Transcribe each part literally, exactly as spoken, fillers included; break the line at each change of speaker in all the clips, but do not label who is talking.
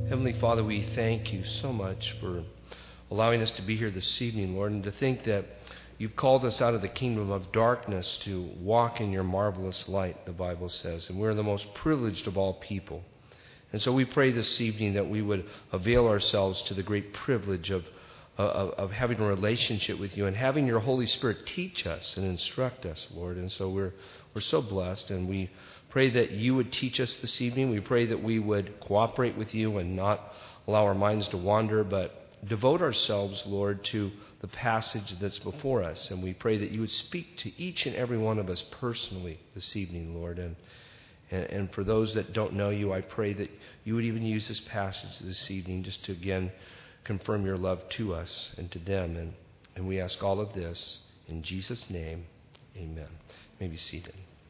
Heavenly Father, we thank you so much for allowing us to be here this evening, Lord, and to think that you've called us out of the kingdom of darkness to walk in your marvelous light, the Bible says, and we're the most privileged of all people. And so we pray this evening that we would avail ourselves to the great privilege of, of, of having a relationship with you and having your Holy Spirit teach us and instruct us, Lord. And so we're we're so blessed, and we pray that you would teach us this evening. We pray that we would cooperate with you and not allow our minds to wander, but devote ourselves, Lord, to the passage that's before us. And we pray that you would speak to each and every one of us personally this evening, Lord. And, and, and for those that don't know you, I pray that you would even use this passage this evening just to, again, confirm your love to us and to them. And, and we ask all of this in Jesus' name. Amen. You may be seated.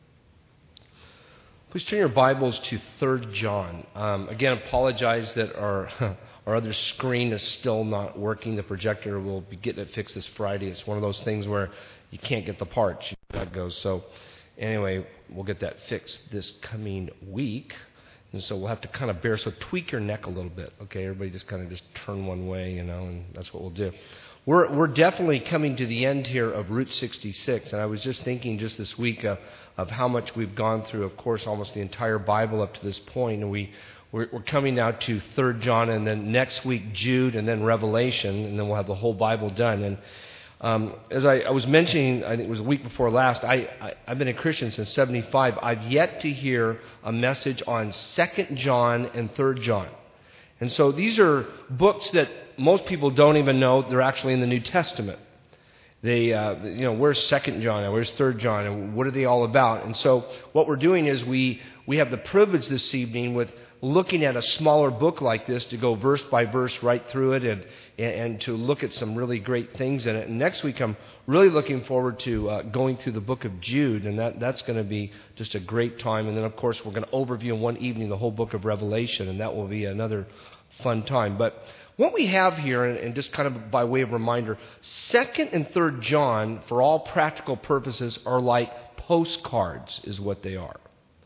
Please turn your Bibles to Third John. Um, again, apologize that our our other screen is still not working. The projector will be getting it fixed this Friday. It's one of those things where you can't get the parts. You know how that goes. So anyway, we'll get that fixed this coming week. And so we'll have to kind of bear. So tweak your neck a little bit. Okay, everybody just kind of just turn one way, you know, and that's what we'll do. We're we're definitely coming to the end here of Route sixty-six, and I was just thinking just this week uh, of how much we've gone through. Of course, almost the entire Bible up to this point, and we we're, we're coming now to Third John, and then next week Jude, and then Revelation, and then we'll have the whole Bible done. And um, as I, I was mentioning, I think it was a week before last. I, I I've been a Christian since seventy-five. I've yet to hear a message on Second John and Third John. And so these are books that most people don't even know they're actually in the New Testament. They, uh, you know, where's Second John and where's Third John and what are they all about? And so what we're doing is we we have the privilege this evening with looking at a smaller book like this to go verse by verse right through it and and to look at some really great things in it. And next week I'm really looking forward to uh, going through the book of Jude, and that that's going to be just a great time. And then of course we're going to overview in one evening the whole book of Revelation, and that will be another fun time. But what we have here, and just kind of by way of reminder, Second and Third John, for all practical purposes, are like postcards, is what they are.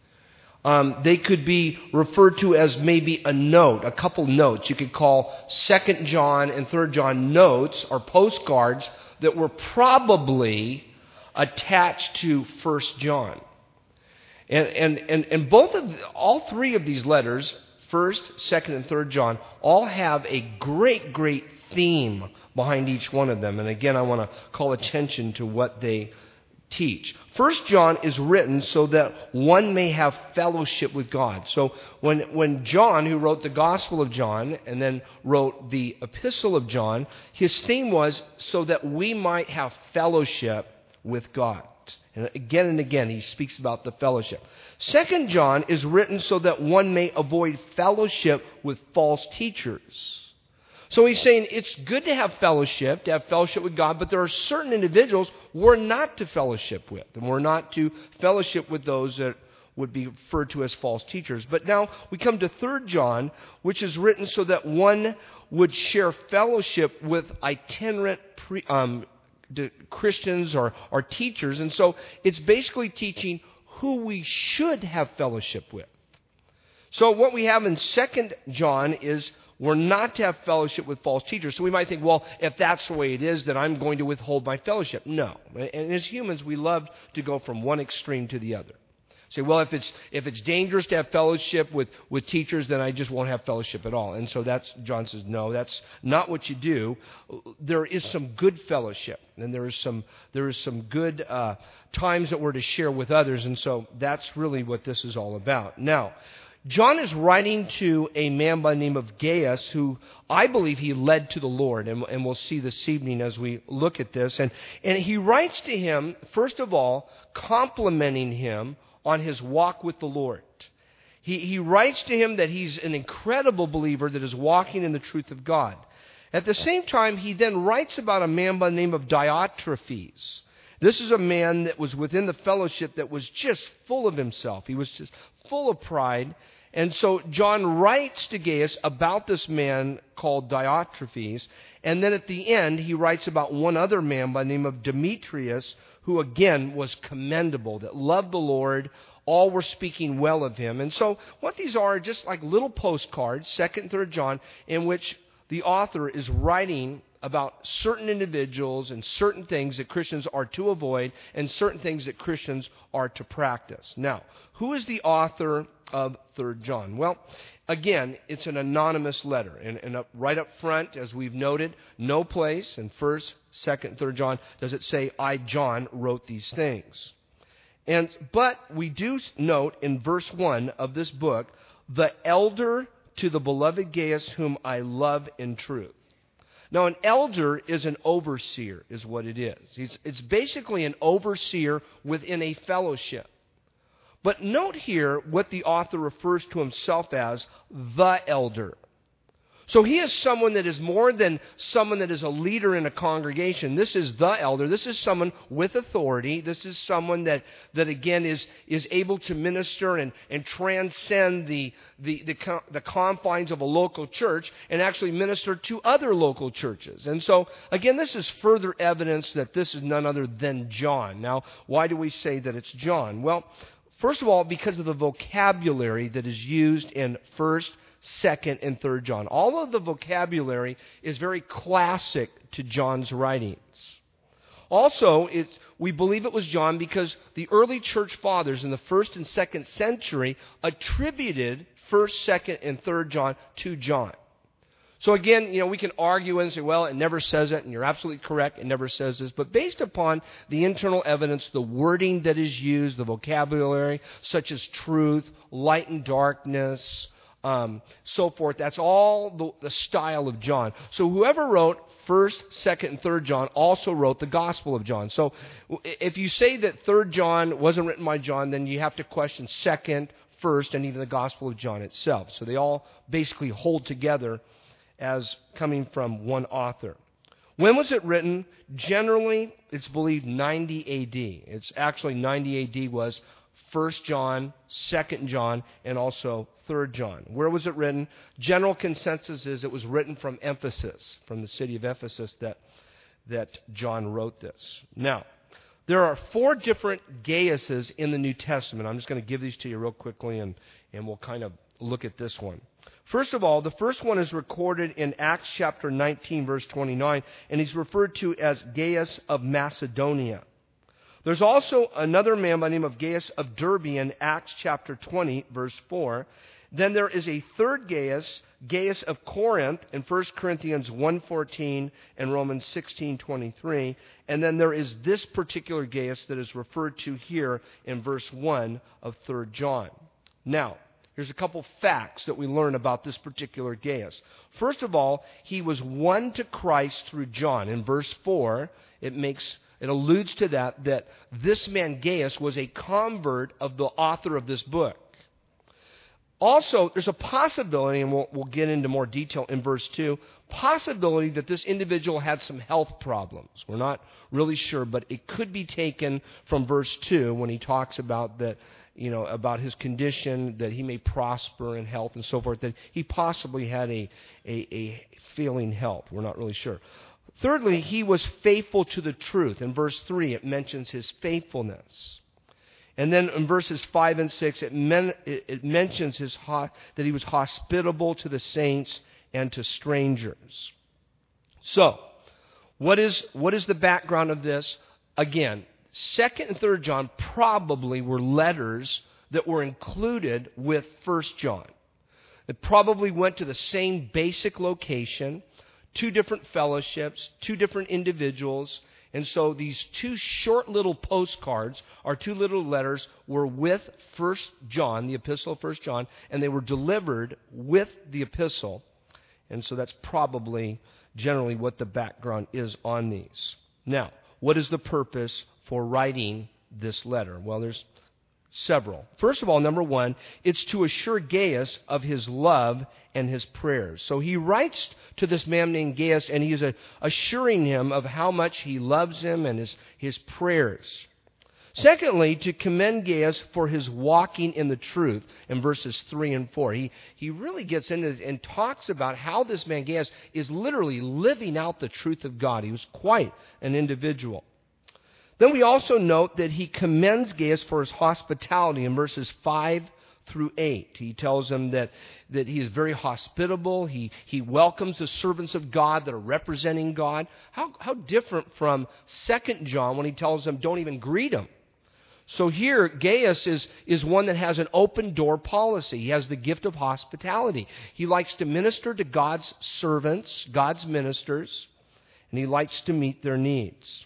Um, they could be referred to as maybe a note, a couple notes. You could call Second John and Third John notes or postcards that were probably attached to First John. And and and, and both of all three of these letters, First, Second, and Third John, all have a great, great theme behind each one of them. And again, I want to call attention to what they teach. First John is written so that one may have fellowship with God. So when, when John, who wrote the Gospel of John and then wrote the Epistle of John, his theme was so that we might have fellowship with God. And again and again, he speaks about the fellowship. Second John is written so that one may avoid fellowship with false teachers. So he's saying it's good to have fellowship, to have fellowship with God, but there are certain individuals we're not to fellowship with. And we're not to fellowship with those that would be referred to as false teachers. But now we come to Third John, which is written so that one would share fellowship with itinerant pre, um Christians or, or teachers. And so it's basically teaching who we should have fellowship with. So what we have in Second John is we're not to have fellowship with false teachers. So we might think, well, if that's the way it is, then I'm going to withhold my fellowship. No. And as humans, we love to go from one extreme to the other. Say, well, if it's if it's dangerous to have fellowship with, with teachers, then I just won't have fellowship at all. And so that's, John says, no, that's not what you do. There is some good fellowship, and there is some there is some good uh, times that we're to share with others, and so that's really what this is all about. Now, John is writing to a man by the name of Gaius, who I believe he led to the Lord, and, and we'll see this evening as we look at this. And, and he writes to him, first of all, complimenting him on his walk with the Lord. He, he writes to him that he's an incredible believer that is walking in the truth of God. At the same time, he then writes about a man by the name of Diotrephes. This is a man that was within the fellowship that was just full of himself. He was just full of pride. And so John writes to Gaius about this man called Diotrephes. And then at the end, he writes about one other man by the name of Demetrius, who again was commendable, that loved the Lord, all were speaking well of him. And so what these are are just like little postcards, second and third John, in which the author is writing about certain individuals and certain things that Christians are to avoid and certain things that Christians are to practice. Now, who is the author of third John? Well, again, it's an anonymous letter. And, and up, right up front, as we've noted, no place in first, second, third John does it say, I, John, wrote these things. And But we do note in verse one of this book, the elder to the beloved Gaius, whom I love in truth. Now, an elder is an overseer, is what it is. It's, it's basically an overseer within a fellowship. But note here what the author refers to himself as, the elder. So he is someone that is more than someone that is a leader in a congregation. This is the elder. This is someone with authority. This is someone that, that again, is, is able to minister and, and transcend the, the, the, the confines of a local church and actually minister to other local churches. And so, again, this is further evidence that this is none other than John. Now, why do we say that it's John? Well, first of all, because of the vocabulary that is used in first, second, and third John. All of the vocabulary is very classic to John's writings. Also, it's, we believe it was John because the early church fathers in the first and second century attributed first, second, and third John to John. So again, you know, we can argue and say, well, it never says it, and you're absolutely correct, it never says this. But based upon the internal evidence, the wording that is used, the vocabulary, such as truth, light and darkness, um, so forth, that's all the, the style of John. So whoever wrote first, second, and third John also wrote the Gospel of John. So if you say that third John wasn't written by John, then you have to question second, first, and even the Gospel of John itself. So they all basically hold together as coming from one author. When was it written? Generally, it's believed ninety A D. It's actually ninety A D was first John, second John, and also third John. Where was it written? General consensus is it was written from Ephesus, from the city of Ephesus, that, that John wrote this. Now, there are four different Gaiuses in the New Testament. I'm just going to give these to you real quickly, and, and we'll kind of look at this one. First of all, the first one is recorded in Acts chapter nineteen, verse twenty-nine, and he's referred to as Gaius of Macedonia. There's also another man by the name of Gaius of Derbe in Acts chapter twenty, verse four. Then there is a third Gaius, Gaius of Corinth, in First Corinthians one fourteen and Romans sixteen twenty-three. And then there is this particular Gaius that is referred to here in verse one of third John. Now, here's a couple facts that we learn about this particular Gaius. First of all, he was won to Christ through John. In verse four, it makes it alludes to that, that this man Gaius was a convert of the author of this book. Also, there's a possibility, and we'll, we'll get into more detail in verse two, possibility that this individual had some health problems. We're not really sure, but it could be taken from verse two when he talks about that, you know, about his condition, that he may prosper in health and so forth, that he possibly had a, a, a failing health. We're not really sure. Thirdly, he was faithful to the truth. In verse three, it mentions his faithfulness. And then in verses five and six, it, men, it, it mentions his ho- that he was hospitable to the saints and to strangers. So, what is, what is the background of this? Again, second and third John probably were letters that were included with first John. It probably went to the same basic location, two different fellowships, two different individuals. And so these two short little postcards, or two little letters, were with first John, the epistle of first John, and they were delivered with the epistle. And so that's probably generally what the background is on these. Now, what is the purpose for writing this letter? Well, there's several. First of all, number one, it's to assure Gaius of his love and his prayers. So he writes to this man named Gaius, and he's assuring him of how much he loves him and his, his prayers. Secondly, to commend Gaius for his walking in the truth in verses three and four. He, he really gets into this and talks about how this man Gaius is literally living out the truth of God. He was quite an individual. Then we also note that he commends Gaius for his hospitality in verses five through eight. He tells him that, that he is very hospitable. He, he welcomes the servants of God that are representing God. How, how different from Second John when he tells them don't even greet him. So here, Gaius is, is one that has an open door policy. He has the gift of hospitality. He likes to minister to God's servants, God's ministers, and he likes to meet their needs.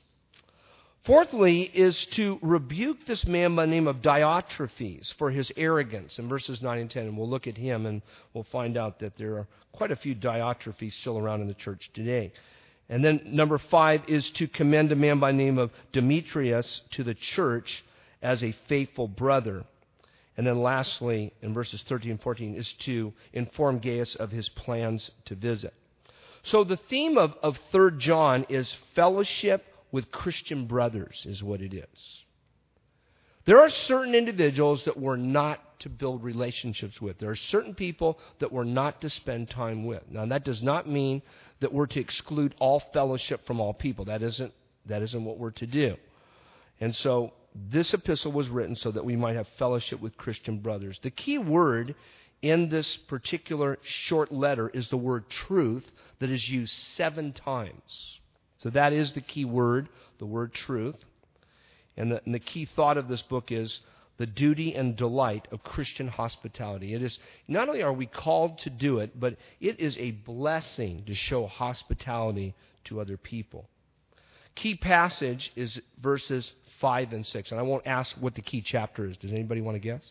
Fourthly is to rebuke this man by the name of Diotrephes for his arrogance in verses nine and ten. And we'll look at him and we'll find out that there are quite a few Diotrephes still around in the church today. And then number five is to commend a man by the name of Demetrius to the church as a faithful brother. And then lastly, in verses thirteen and fourteen, is to inform Gaius of his plans to visit. So the theme of, of Third John is fellowship with Christian brothers, is what it is. There are certain individuals that we're not to build relationships with. There are certain people that we're not to spend time with. Now, that does not mean that we're to exclude all fellowship from all people. That isn't, that isn't what we're to do. And so this epistle was written so that we might have fellowship with Christian brothers. The key word in this particular short letter is the word truth that is used seven times. So that is the key word, the word truth. And the, and the key thought of this book is the duty and delight of Christian hospitality. It is, not only are we called to do it, but it is a blessing to show hospitality to other people. Key passage is verses five and six. And I won't ask what the key chapter is. Does anybody want to guess?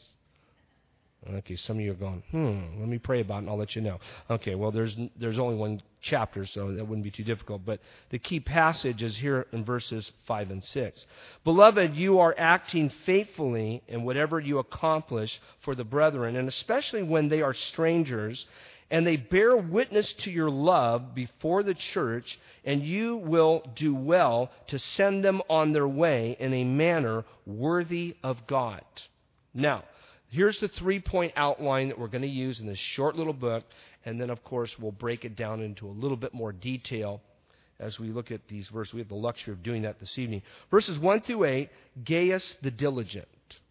Okay, some of you are going, hmm, let me pray about it and I'll let you know. Okay, well, there's there's only one chapter, so that wouldn't be too difficult. But the key passage is here in verses five and six. Beloved, you are acting faithfully in whatever you accomplish for the brethren, and especially when they are strangers, and they bear witness to your love before the church, and you will do well to send them on their way in a manner worthy of God. Now, here's the three-point outline that we're going to use in this short little book, and then, of course, we'll break it down into a little bit more detail as we look at these verses. We have the luxury of doing that this evening. Verses one through eight, Gaius the diligent.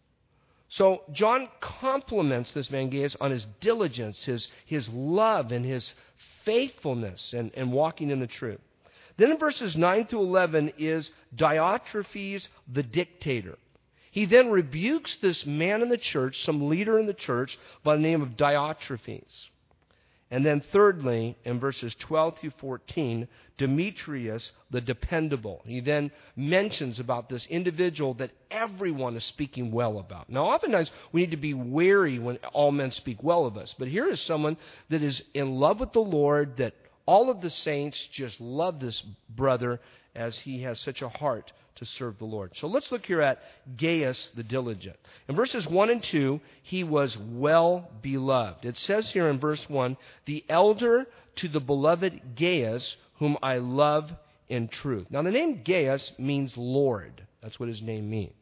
So John compliments this man Gaius on his diligence, his, his love, and his faithfulness and, and walking in the truth. Then in verses nine through eleven is Diotrephes the dictator. He then rebukes this man in the church, some leader in the church, by the name of Diotrephes. And then thirdly, in verses twelve through fourteen, Demetrius the dependable. He then mentions about this individual that everyone is speaking well about. Now, oftentimes we need to be wary when all men speak well of us. But here is someone that is in love with the Lord, that all of the saints just love this brother as he has such a heart to serve the Lord. So let's look here at Gaius the diligent. In verses one and two, he was well beloved. It says here in verse one, the elder to the beloved Gaius, whom I love in truth. Now the name Gaius means Lord. That's what his name means.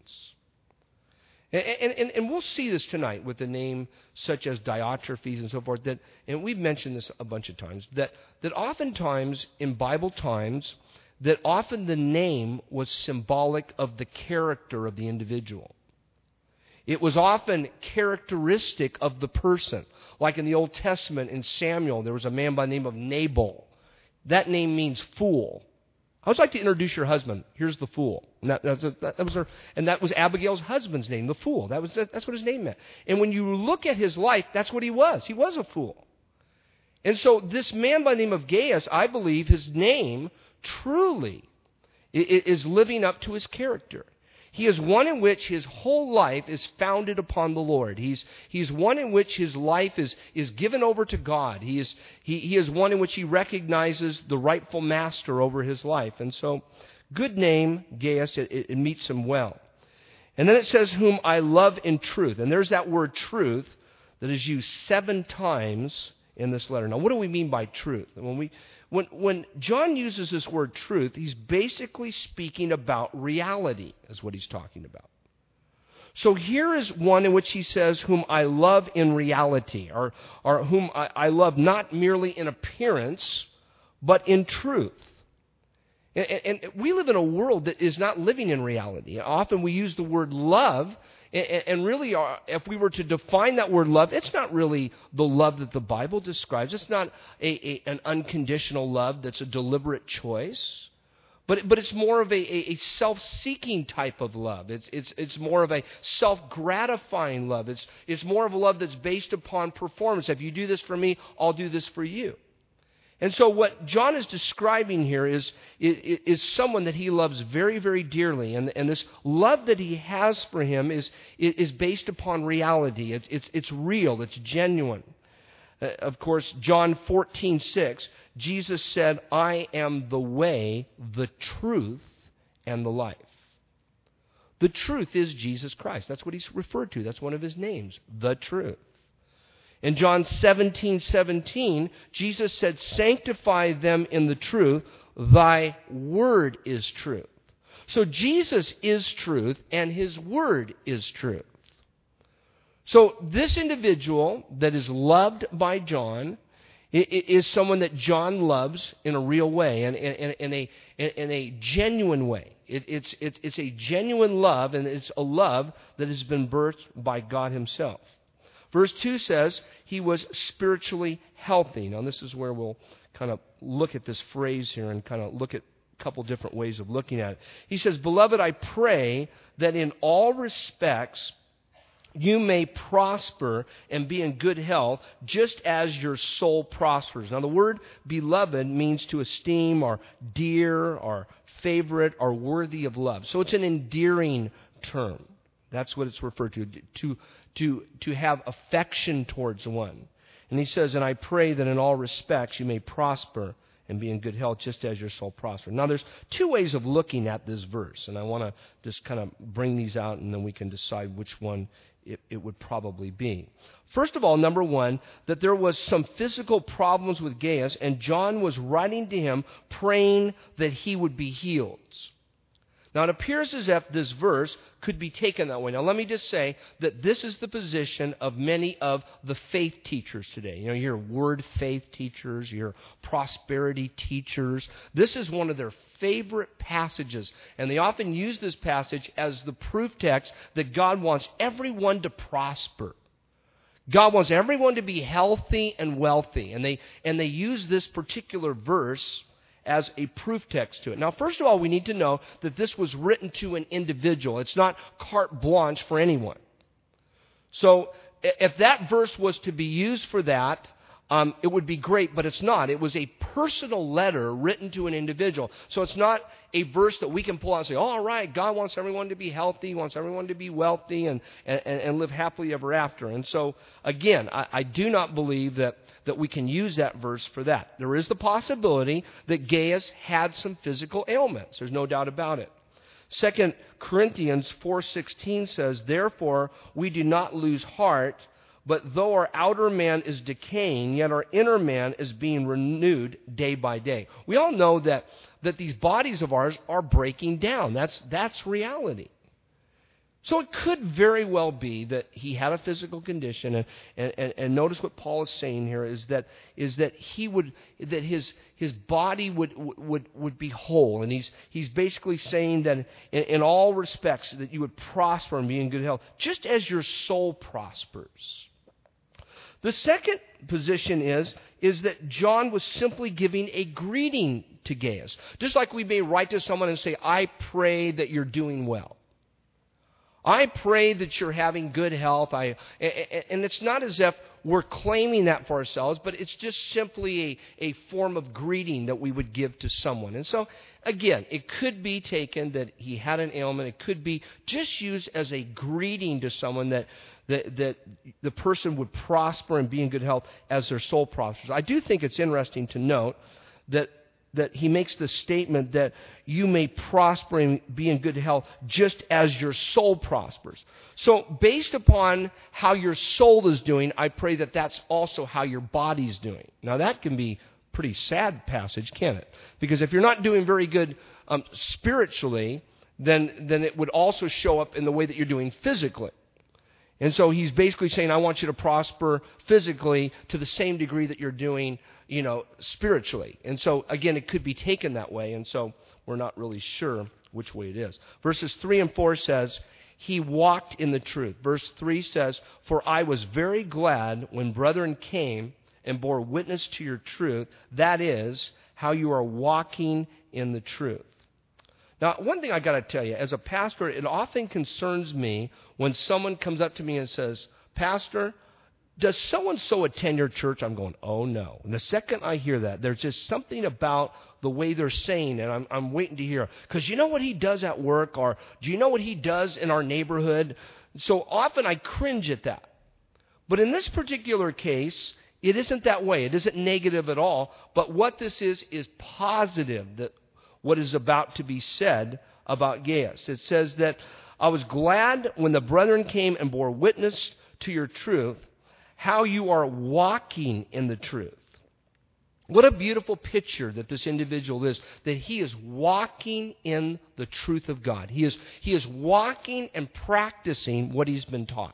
And, and, and we'll see this tonight with the name such as Diotrephes and so forth. That, and we've mentioned this a bunch of times, that, that oftentimes in Bible times, that often the name was symbolic of the character of the individual. It was often characteristic of the person. Like in the Old Testament, in Samuel, there was a man by the name of Nabal. That name means fool. I would like to introduce your husband. Here's the fool. And that, that, that was her, and that was Abigail's husband's name, the fool. That was that's what his name meant. And when you look at his life, that's what he was. He was a fool. And so this man by the name of Gaius, I believe his name truly is living up to his character. He is one in which his whole life is founded upon the Lord. He's, he's one in which his life is, is given over to God. He is, he, he is one in which he recognizes the rightful master over his life. And so, good name, Gaius, it, it meets him well. And then it says, whom I love in truth. And there's that word truth that is used seven times in this letter. Now, what do we mean by truth? When we When, when John uses this word truth, he's basically speaking about reality, is what he's talking about. So here is one in which he says, whom I love in reality, or, or whom I, I love not merely in appearance, but in truth. And, and we live in a world that is not living in reality. Often we use the word love, and, and really, our, if we were to define that word love, it's not really the love that the Bible describes. It's not a, a, an unconditional love that's a deliberate choice. But, but it's more of a, a, a self-seeking type of love. It's, it's, it's more of a self-gratifying love. It's, it's more of a love that's based upon performance. If you do this for me, I'll do this for you. And so what John is describing here is, is, is someone that he loves very, very dearly. And, and this love that he has for him is, is based upon reality. It's, it's, it's real. It's genuine. Uh, of course, John fourteen six, Jesus said, I am the way, the truth, and the life. The truth is Jesus Christ. That's what he's referred to. That's one of his names, the truth. In John seventeen seventeen, Jesus said, sanctify them in the truth. Thy word is truth. So Jesus is truth, and his word is truth. So this individual that is loved by John is someone that John loves in a real way, and in, in, in, a, in a genuine way. It, it's, it, it's a genuine love, and it's a love that has been birthed by God himself. Verse two says, he was spiritually healthy. Now this is where we'll kind of look at this phrase here and kind of look at a couple different ways of looking at it. He says, beloved, I pray that in all respects you may prosper and be in good health, just as your soul prospers. Now the word beloved means to esteem or dear or favorite or worthy of love. So it's an endearing term. That's what it's referred to, to, to, to have affection towards one. And he says, and I pray that in all respects you may prosper and be in good health just as your soul prospers. Now there's two ways of looking at this verse, and I want to just kind of bring these out, and then we can decide which one it, it would probably be. First of all, number one, that there was some physical problems with Gaius, and John was writing to him praying that he would be healed. Now, it appears as if this verse could be taken that way. Now, let me just say that this is the position of many of the faith teachers today. You know, your word faith teachers, your prosperity teachers. This is one of their favorite passages, and they often use this passage as the proof text that God wants everyone to prosper. God wants everyone to be healthy and wealthy, and they and they use this particular verse as a proof text to it. Now, first of all, we need to know that this was written to an individual. It's not carte blanche for anyone. So, if that verse was to be used for that, um, it would be great, but it's not. It was a personal letter written to an individual. So it's not a verse that we can pull out and say, oh, all right, God wants everyone to be healthy, He wants everyone to be wealthy and, and, and live happily ever after. And so, again, I, I do not believe that that we can use that verse for that. There is the possibility that Gaius had some physical ailments. There's no doubt about it. Second Corinthians four sixteen says, therefore we do not lose heart, but though our outer man is decaying, yet our inner man is being renewed day by day. We all know that, that these bodies of ours are breaking down. That's, that's reality. So it could very well be that he had a physical condition, and, and, and notice what Paul is saying here is that is that he would that his his body would would would be whole, and he's he's basically saying that in, in all respects that you would prosper and be in good health, just as your soul prospers. The second position is is that John was simply giving a greeting to Gaius, just like we may write to someone and say, "I pray that you're doing well. I pray that you're having good health." I, and it's not as if we're claiming that for ourselves, but it's just simply a, a form of greeting that we would give to someone. And so, again, it could be taken that he had an ailment. It could be just used as a greeting to someone that, that, that the person would prosper and be in good health as their soul prospers. I do think it's interesting to note that that he makes the statement that you may prosper and be in good health just as your soul prospers. So based upon how your soul is doing, I pray that that's also how your body's doing. Now that can be a pretty sad passage, can't it? Because if you're not doing very good um, spiritually, then, then it would also show up in the way that you're doing physically. And so he's basically saying, I want you to prosper physically to the same degree that you're doing, you know, spiritually. And so, again, it could be taken that way. And so we're not really sure which way it is. Verses three and four says, he walked in the truth. Verse three says, for I was very glad when brethren came and bore witness to your truth, that is, how you are walking in the truth. Now, one thing I got to tell you, as a pastor, it often concerns me when someone comes up to me and says, Pastor, does so-and-so attend your church? I'm going, oh, no. And the second I hear that, there's just something about the way they're saying, and I'm, I'm waiting to hear. Because you know what he does at work, or do you know what he does in our neighborhood? So often I cringe at that. But in this particular case, it isn't that way. It isn't negative at all. But what this is, is positive, that what is about to be said about Gaius. It says that, I was glad when the brethren came and bore witness to your truth, how you are walking in the truth. What a beautiful picture that this individual is, that he is walking in the truth of God. He is, he is walking and practicing what he's been taught.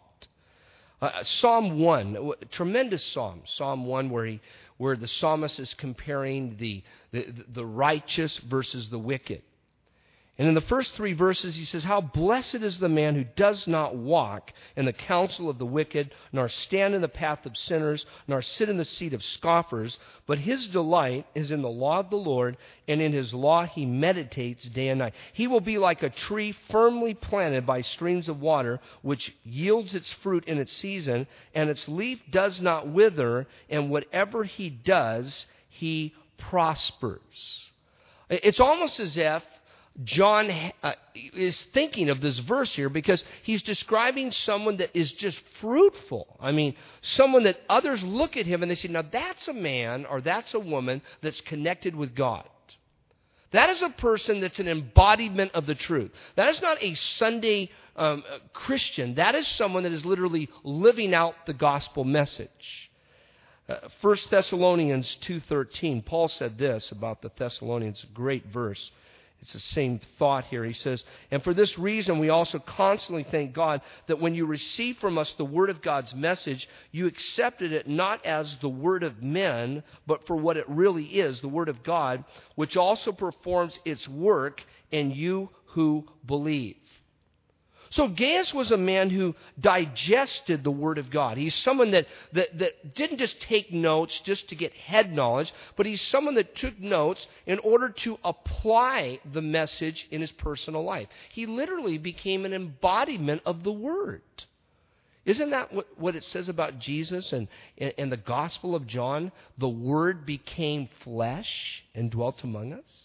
Uh, Psalm one, tremendous psalm, Psalm one, where he, where the psalmist is comparing the, the, the righteous versus the wicked. And in the first three verses, he says, how blessed is the man who does not walk in the counsel of the wicked, nor stand in the path of sinners, nor sit in the seat of scoffers, but his delight is in the law of the Lord, and in his law he meditates day and night. He will be like a tree firmly planted by streams of water, which yields its fruit in its season, and its leaf does not wither, and whatever he does, he prospers. It's almost as if John uh, is thinking of this verse here because he's describing someone that is just fruitful. I mean, someone that others look at him and they say, now that's a man or that's a woman that's connected with God. That is a person that's an embodiment of the truth. That is not a Sunday um, Christian. That is someone that is literally living out the gospel message. Uh, First Thessalonians two thirteen, Paul said this about the Thessalonians, a great verse. It's the same thought here. He says, and for this reason we also constantly thank God that when you received from us the word of God's message, you accepted it not as the word of men, but for what it really is, the word of God, which also performs its work in you who believe. So Gaius was a man who digested the Word of God. He's someone that, that, that didn't just take notes just to get head knowledge, but he's someone that took notes in order to apply the message in his personal life. He literally became an embodiment of the Word. Isn't that what, what it says about Jesus and in the Gospel of John? The Word became flesh and dwelt among us.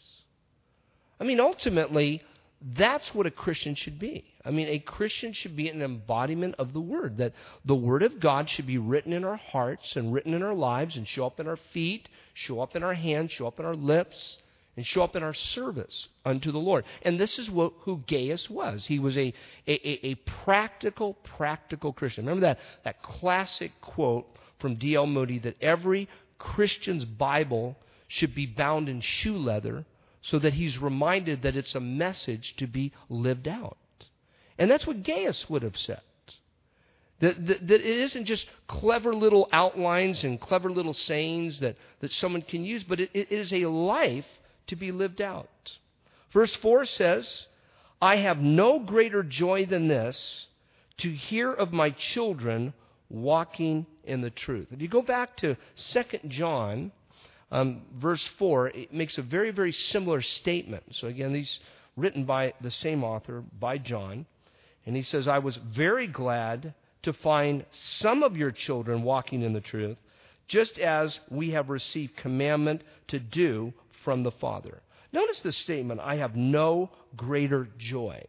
I mean, ultimately, that's what a Christian should be. I mean, a Christian should be an embodiment of the Word, that the Word of God should be written in our hearts and written in our lives and show up in our feet, show up in our hands, show up in our lips, and show up in our service unto the Lord. And this is what, who Gaius was. He was a, a, a practical, practical Christian. Remember that, that classic quote from D L Moody that every Christian's Bible should be bound in shoe leather so that he's reminded that it's a message to be lived out. And that's what Gaius would have said. That, that, that it isn't just clever little outlines and clever little sayings that, that someone can use, but it, it is a life to be lived out. Verse four says, I have no greater joy than this, to hear of my children walking in the truth. If you go back to Second John, um, verse four, it makes a very, very similar statement. So again, these written by the same author, by John. And he says, I was very glad to find some of your children walking in the truth, just as we have received commandment to do from the Father. Notice the statement, I have no greater joy.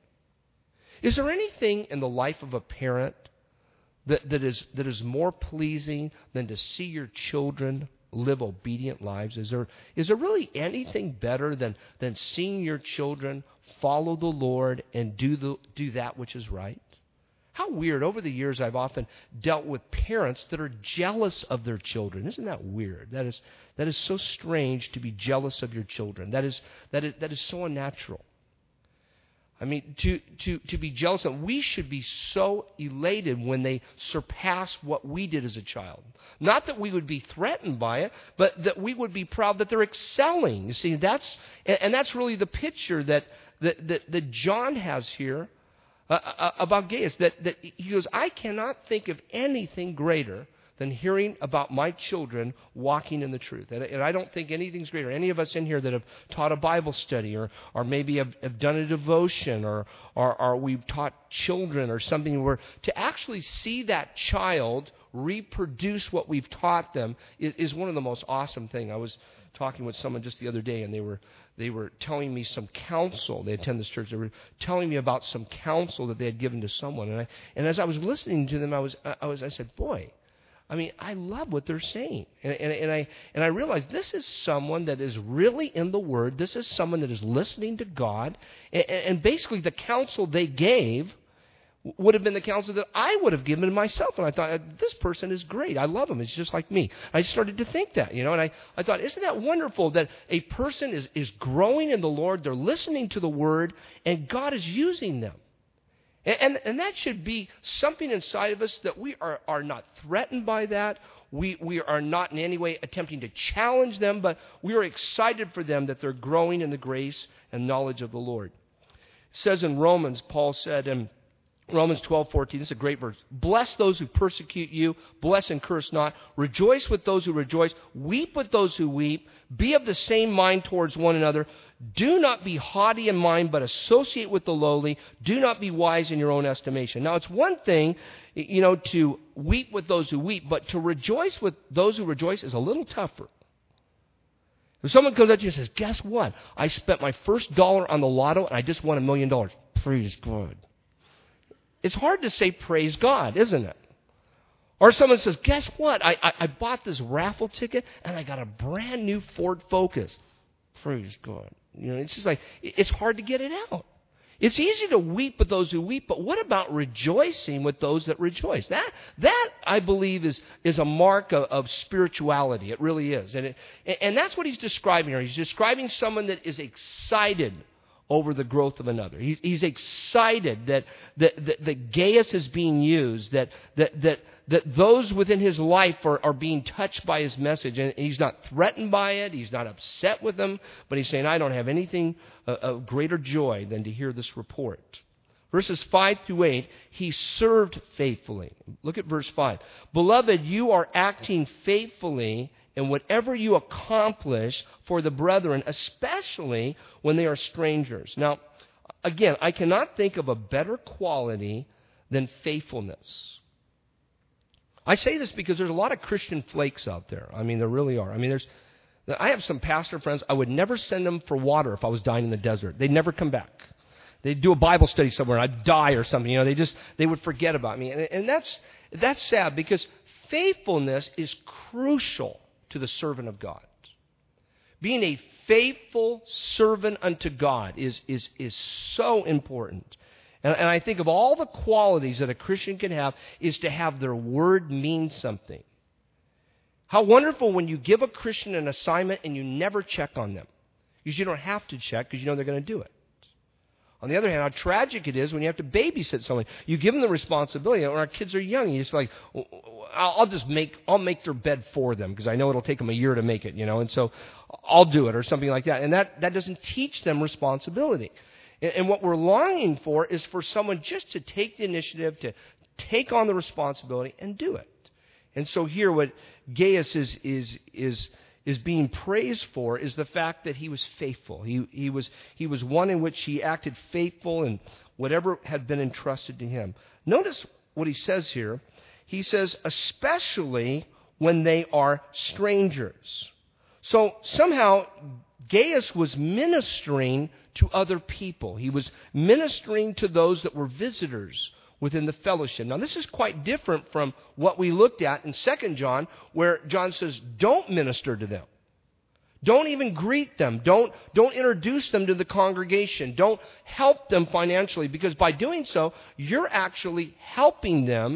Is there anything in the life of a parent that, that, is, that is more pleasing than to see your children live obedient lives? Is there, is there really anything better than, than seeing your children follow the Lord and do the do that which is right? How weird. Over the years, I've often dealt with parents that are jealous of their children. Isn't that weird? That is that is so strange to be jealous of your children. That is that is that is so unnatural. I mean, to, to, to be jealous of them. We should be so elated when they surpass what we did as a child. Not that we would be threatened by it, but that we would be proud that they're excelling. You see, that's, and, and that's really the picture that, that, that, that John has here uh, uh, about Gaius. That, that he goes, I cannot think of anything greater than hearing about my children walking in the truth. And, and I don't think anything's greater. Any of us in here that have taught a Bible study or, or maybe have, have done a devotion or, or, or we've taught children or something where to actually see that child reproduce what we've taught them is, is one of the most awesome things. I was talking with someone just the other day, and they were they were telling me some counsel. They attend this church. They were telling me about some counsel that they had given to someone. And I, and as I was listening to them, I was I was I said, boy, I mean, I love what they're saying. And, and, and I and I realized this is someone that is really in the Word. This is someone that is listening to God. And, and basically the counsel they gave would have been the counsel that I would have given myself. And I thought, this person is great. I love him. It's just like me. I started to think that, you know, and I, I thought, isn't that wonderful that a person is, is growing in the Lord, they're listening to the Word, and God is using them. And, and, and that should be something inside of us that we are, are not threatened by that. We, we are not in any way attempting to challenge them, but we are excited for them that they're growing in the grace and knowledge of the Lord. It says in Romans, Paul said in Romans twelve fourteen, this is a great verse. Bless those who persecute you. Bless and curse not. Rejoice with those who rejoice. Weep with those who weep. Be of the same mind towards one another. Do not be haughty in mind, but associate with the lowly. Do not be wise in your own estimation. Now, it's one thing, you know, to weep with those who weep, but to rejoice with those who rejoice is a little tougher. If someone comes up to you and says, guess what? I spent my first dollar on the lotto and I just won a million dollars. Praise God. It's hard to say praise God, isn't it? Or someone says, guess what? I, I, I bought this raffle ticket and I got a brand new Ford Focus. Praise God. You know, it's just like, it's hard to get it out. It's easy to weep with those who weep, but what about rejoicing with those that rejoice? That, that I believe, is, is a mark of, of spirituality. It really is. And, it, and that's what he's describing here. He's describing someone that is excited over the growth of another. He, he's excited that, that, that, that Gaius is being used, that, that, that, that those within his life are, are being touched by his message. And he's not threatened by it. He's not upset with them. But he's saying, I don't have anything uh, of greater joy than to hear this report. Verses five through eight, he served faithfully. Look at verse five. Beloved, you are acting faithfully in whatever you accomplish for the brethren, especially when they are strangers. Now, again, I cannot think of a better quality than faithfulness. I say this because there's a lot of Christian flakes out there. I mean, there really are. I mean, there's. I have some pastor friends. I would never send them for water if I was dying in the desert. They'd never come back. They'd do a Bible study somewhere, and I'd die or something. You know, they just they would forget about me, and, and that's that's sad because faithfulness is crucial to the servant of God. Being a faithful servant unto God is, is, is so important. And, and I think of all the qualities that a Christian can have is to have their word mean something. How wonderful when you give a Christian an assignment and you never check on them. Because you don't have to check because you know they're going to do it. On the other hand, how tragic it is when you have to babysit someone. You give them the responsibility. When our kids are young, you just like, I'll just make, I'll make their bed for them because I know it'll take them a year to make it, you know, and so I'll do it or something like that. And that, that doesn't teach them responsibility. And, and what we're longing for is for someone just to take the initiative, to take on the responsibility and do it. And so here what Gaius is, is, is, is being praised for is the fact that he was faithful. He, he was, he was one in which he acted faithful in whatever had been entrusted to him. Notice what he says here. He says, especially when they are strangers. So somehow Gaius was ministering to other people. He was ministering to those that were visitors within the fellowship. Now, this is quite different from what we looked at in Second John, where John says, don't minister to them. Don't even greet them. Don't, don't introduce them to the congregation. Don't help them financially, because by doing so, you're actually helping them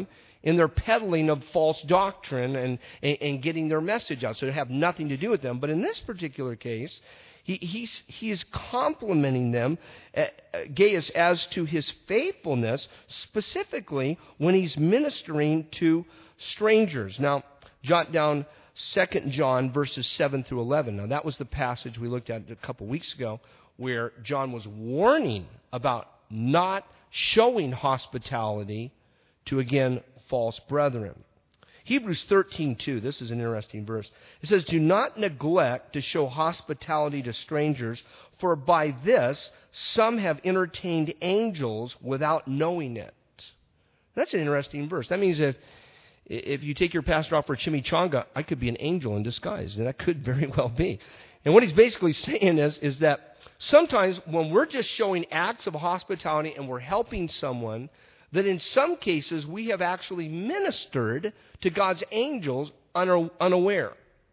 in their peddling of false doctrine and, and, and getting their message out. So it have nothing to do with them. But in this particular case, he, he's, he is complimenting them, uh, Gaius, as to his faithfulness, specifically when he's ministering to strangers. Now, jot down Second John verses seven through eleven. Now, that was the passage we looked at a couple weeks ago where John was warning about not showing hospitality to, again, false brethren. Hebrews thirteen two, this is an interesting verse. It says, "Do not neglect to show hospitality to strangers, for by this some have entertained angels without knowing it." That's an interesting verse. That means if If you take your pastor out for a chimichanga, I could be an angel in disguise, and that could very well be. And what he's basically saying is, is that sometimes when we're just showing acts of hospitality and we're helping someone, that in some cases we have actually ministered to God's angels unaware.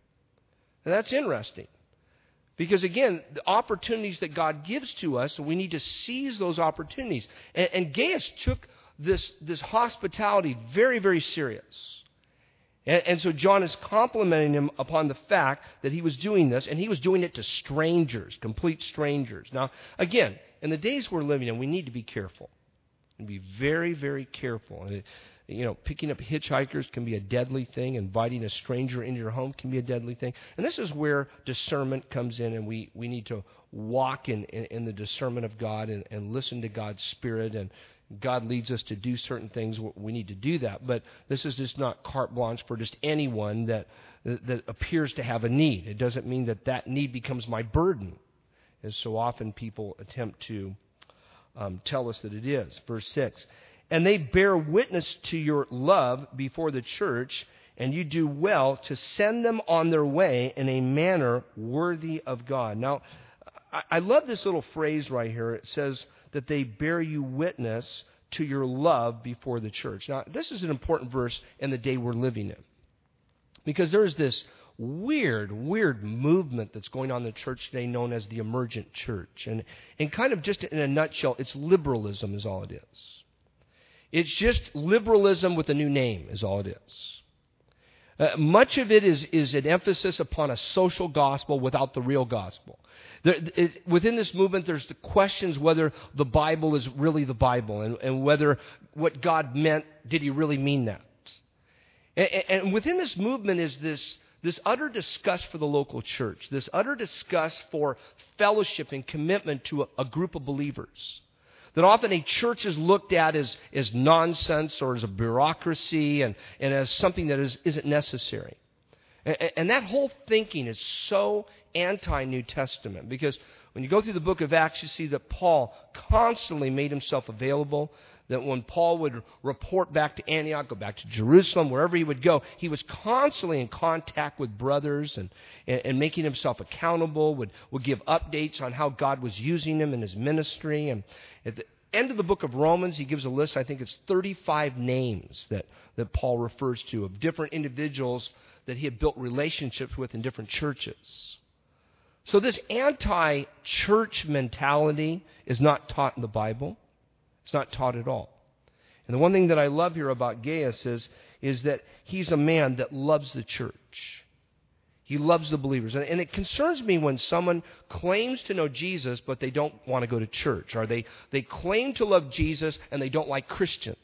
And that's interesting. Because again, the opportunities that God gives to us, we need to seize those opportunities. And, and Gaius took this, this hospitality very, very serious. And, and so John is complimenting him upon the fact that he was doing this, and he was doing it to strangers, complete strangers. Now, again, in the days we're living in, we need to be careful. And be very, very careful. And it, you know, picking up hitchhikers can be a deadly thing. Inviting a stranger into your home can be a deadly thing. And this is where discernment comes in, and we, we need to walk in, in, in the discernment of God and, and listen to God's Spirit. And God leads us to do certain things, we need to do that. But this is just not carte blanche for just anyone that, that, that appears to have a need. It doesn't mean that that need becomes my burden, as so often people attempt to um, tell us that it is. Verse six, "And they bear witness to your love before the church, and you do well to send them on their way in a manner worthy of God." Now, I, I love this little phrase right here. It says that they bear you witness to your love before the church. Now, this is an important verse in the day we're living in. Because there's this weird, weird movement that's going on in the church today known as the emergent church. And, and kind of just in a nutshell, it's liberalism is all it is. It's just liberalism with a new name is all it is. Uh, much of it is, is an emphasis upon a social gospel without the real gospel. There, it, within this movement, there's the questions whether the Bible is really the Bible and, and whether what God meant, did he really mean that? And, and within this movement is this, this utter disgust for the local church, this utter disgust for fellowship and commitment to a, a group of believers. That often a church is looked at as, as nonsense or as a bureaucracy and, and as something that is, isn't necessary. And, and that whole thinking is so anti-New Testament, because when you go through the book of Acts, you see that Paul constantly made himself available, that when Paul would report back to Antioch, go back to Jerusalem, wherever he would go, he was constantly in contact with brothers and, and, and making himself accountable, would, would give updates on how God was using him in his ministry. And at the end of the book of Romans, he gives a list, I think it's thirty-five names that, that Paul refers to of different individuals that he had built relationships with in different churches. So this anti-church mentality is not taught in the Bible. It's not taught at all. And the one thing that I love here about Gaius is, is that he's a man that loves the church. He loves the believers. And, and it concerns me when someone claims to know Jesus, but they don't want to go to church. Or they, they claim to love Jesus, and they don't like Christians.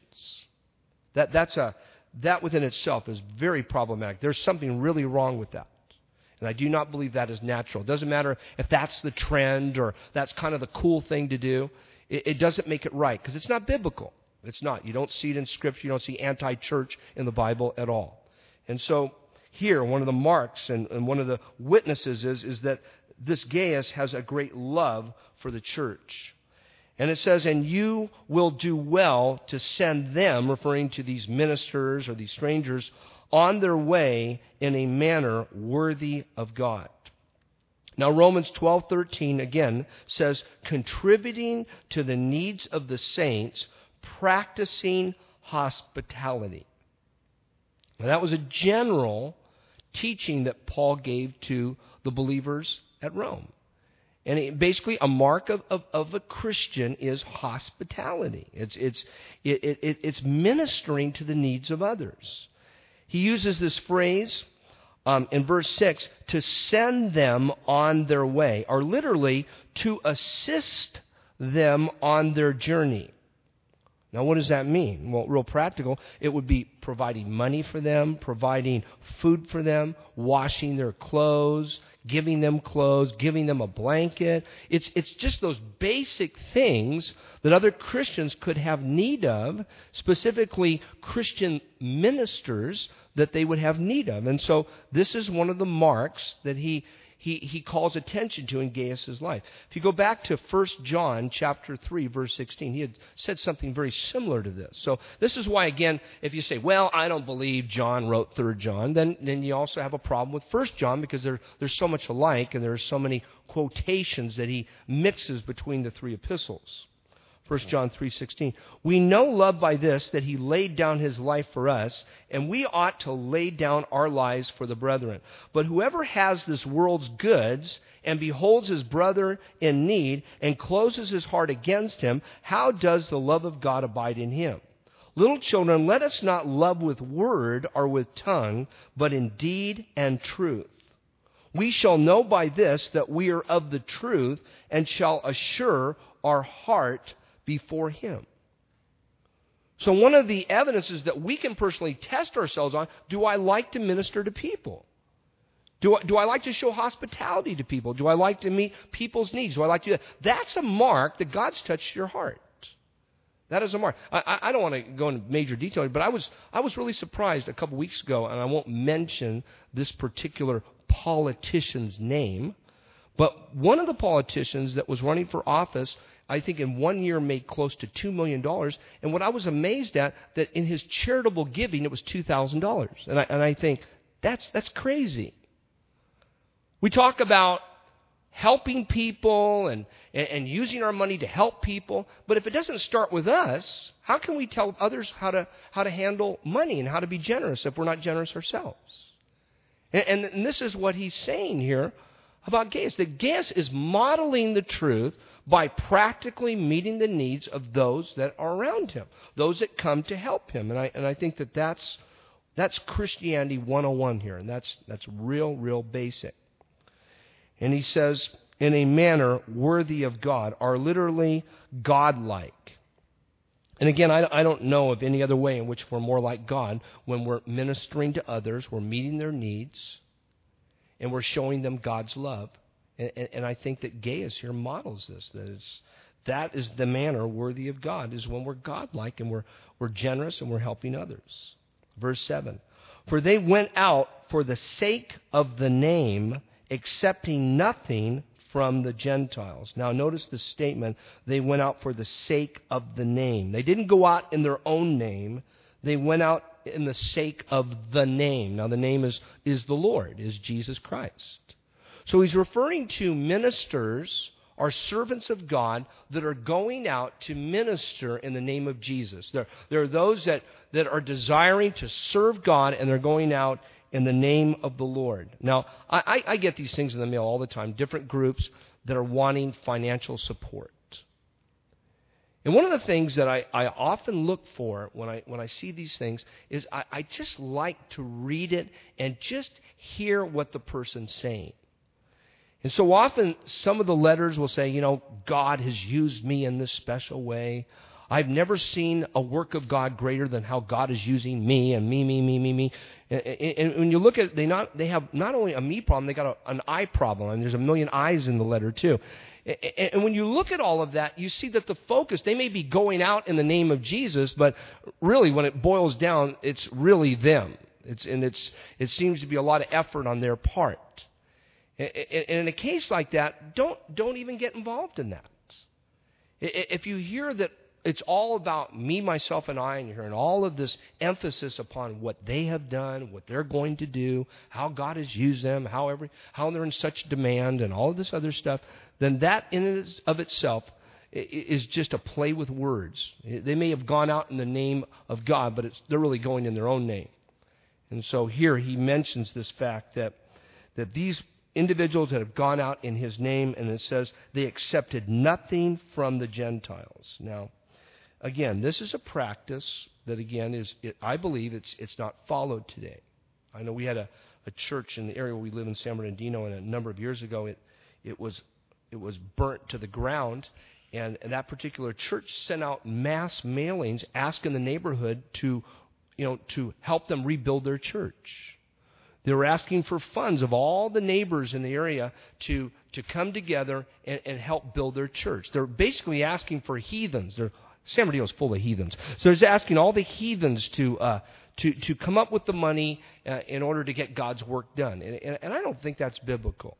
That, that's a, that within itself is very problematic. There's something really wrong with that. And I do not believe that is natural. It doesn't matter if that's the trend or that's kind of the cool thing to do. It, it doesn't make it right because it's not biblical. It's not. You don't see it in Scripture. You don't see anti-church in the Bible at all. And so here, one of the marks and, and one of the witnesses is, is that this Gaius has a great love for the church. And it says, "And you will do well to send them," referring to these ministers or these strangers, "on their way in a manner worthy of God." Now, Romans twelve thirteen again says, "Contributing to the needs of the saints, practicing hospitality." Now, that was a general teaching that Paul gave to the believers at Rome. And it, basically, a mark of, of, of a Christian is hospitality. It's, it's, it, it, it's ministering to the needs of others. He uses this phrase um, in verse six, to send them on their way, or literally to assist them on their journey. Now, what does that mean? Well, real practical, it would be providing money for them, providing food for them, washing their clothes, giving them clothes, giving them a blanket. It's, it's just those basic things that other Christians could have need of, specifically Christian ministers that they would have need of. And so this is one of the marks that he He, he calls attention to in Gaius' life. If you go back to First John chapter three, verse sixteen, he had said something very similar to this. So this is why, again, if you say, well, I don't believe John wrote Third John, then, then you also have a problem with First John because there, there's so much alike and there are so many quotations that he mixes between the three epistles. First John three sixteen. We know love by this, that he laid down his life for us, and we ought to lay down our lives for the brethren. But whoever has this world's goods and beholds his brother in need and closes his heart against him, how does the love of God abide in him? Little children, let us not love with word or with tongue, but in deed and truth. We shall know by this that we are of the truth, and shall assure our heart before him. So one of the evidences that we can personally test ourselves on, do I like to minister to people? Do I, do I like to show hospitality to people? Do I like to meet people's needs? Do I like to do that? That's a mark that God's touched your heart. That is a mark. I, I don't want to go into major detail, but I was I was really surprised a couple weeks ago, and I won't mention this particular politician's name, but one of the politicians that was running for office, I think in one year made close to two million dollars. And what I was amazed at, that in his charitable giving, it was two thousand dollars. And I, and I think, that's, that's crazy. We talk about helping people and, and, and using our money to help people. But if it doesn't start with us, how can we tell others how to, how to handle money and how to be generous if we're not generous ourselves? And, and, and this is what he's saying here about Gaius, that Gaius is modeling the truth by practically meeting the needs of those that are around him, those that come to help him. And I and I think that that's, that's Christianity one oh one here, and that's, that's real, real basic. And he says, in a manner worthy of God, are literally godlike. And again, I, I don't know of any other way in which we're more like God when we're ministering to others, we're meeting their needs, and we're showing them God's love. And, and, and I think that Gaius here models this. That is, that is the manner worthy of God, is when we're godlike and we're, we're generous and we're helping others. Verse seven. For they went out for the sake of the name, accepting nothing from the Gentiles. Now notice the statement, they went out for the sake of the name. They didn't go out in their own name. They went out in the sake of the name. Now the name is, is the Lord, is Jesus Christ. So he's referring to ministers or servants of God that are going out to minister in the name of Jesus. There, there are those that, that are desiring to serve God, and they're going out in the name of the Lord. Now, I, I, I get these things in the mail all the time, different groups that are wanting financial support. And one of the things that I, I often look for when I when I see these things is I, I just like to read it and just hear what the person's saying. And so often some of the letters will say, you know, God has used me in this special way. I've never seen a work of God greater than how God is using me and me, me, me, me, me. And, and, and when you look at it, they not they have not only a me problem, they got a, an I problem, and there's a million I's in the letter too. And, and when you look at all of that, you see that the focus, they may be going out in the name of Jesus, but really when it boils down, it's really them. It's and it's it seems to be a lot of effort on their part. And in a case like that, don't don't even get involved in that. If you hear that it's all about me, myself, and I, and you're hearing all of this emphasis upon what they have done, what they're going to do, how God has used them, how every, how they're in such demand, and all of this other stuff, then that in and of itself is just a play with words. They may have gone out in the name of God, but it's, they're really going in their own name. And so here he mentions this fact that that these individuals that have gone out in his name, and it says they accepted nothing from the Gentiles. Now, again, this is a practice that, again, is it, I believe it's it's not followed today. I know we had a, a church in the area where we live in San Bernardino, and a number of years ago it it was it was burnt to the ground, and, and that particular church sent out mass mailings asking the neighborhood to, you know, to help them rebuild their church. They were asking for funds of all the neighbors in the area to, to come together and, and help build their church. They're basically asking for heathens. They're, San Bernardino is full of heathens. So they're asking all the heathens to uh, to, to come up with the money uh, in order to get God's work done. And, and, and I don't think that's biblical.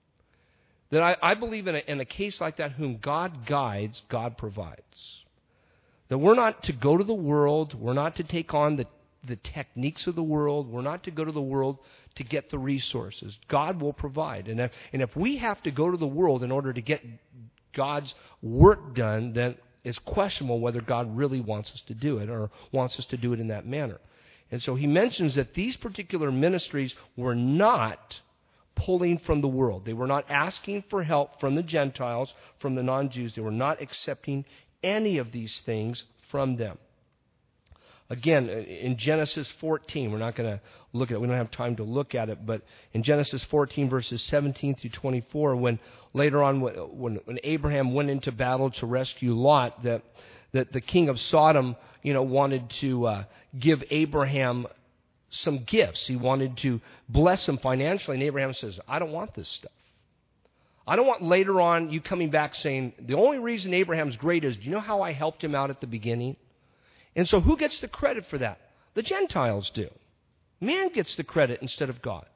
That I, I believe in a, in a case like that, whom God guides, God provides. That we're not to go to the world. We're not to take on the the techniques of the world. We're not to go to the world to get the resources. God will provide. And if, and if we have to go to the world in order to get God's work done, then it's questionable whether God really wants us to do it or wants us to do it in that manner. And so he mentions that these particular ministries were not pulling from the world. They were not asking for help from the Gentiles, from the non-Jews. They were not accepting any of these things from them. Again, in Genesis fourteen, we're not going to look at it. We don't have time to look at it. But in Genesis fourteen, verses seventeen through twenty-four, when later on, when, when Abraham went into battle to rescue Lot, that, that the king of Sodom, you know, wanted to uh, give Abraham some gifts. He wanted to bless him financially. And Abraham says, I don't want this stuff. I don't want later on you coming back saying, the only reason Abraham's great is, do you know how I helped him out at the beginning? And so who gets the credit for that? The Gentiles do. Man gets the credit instead of God.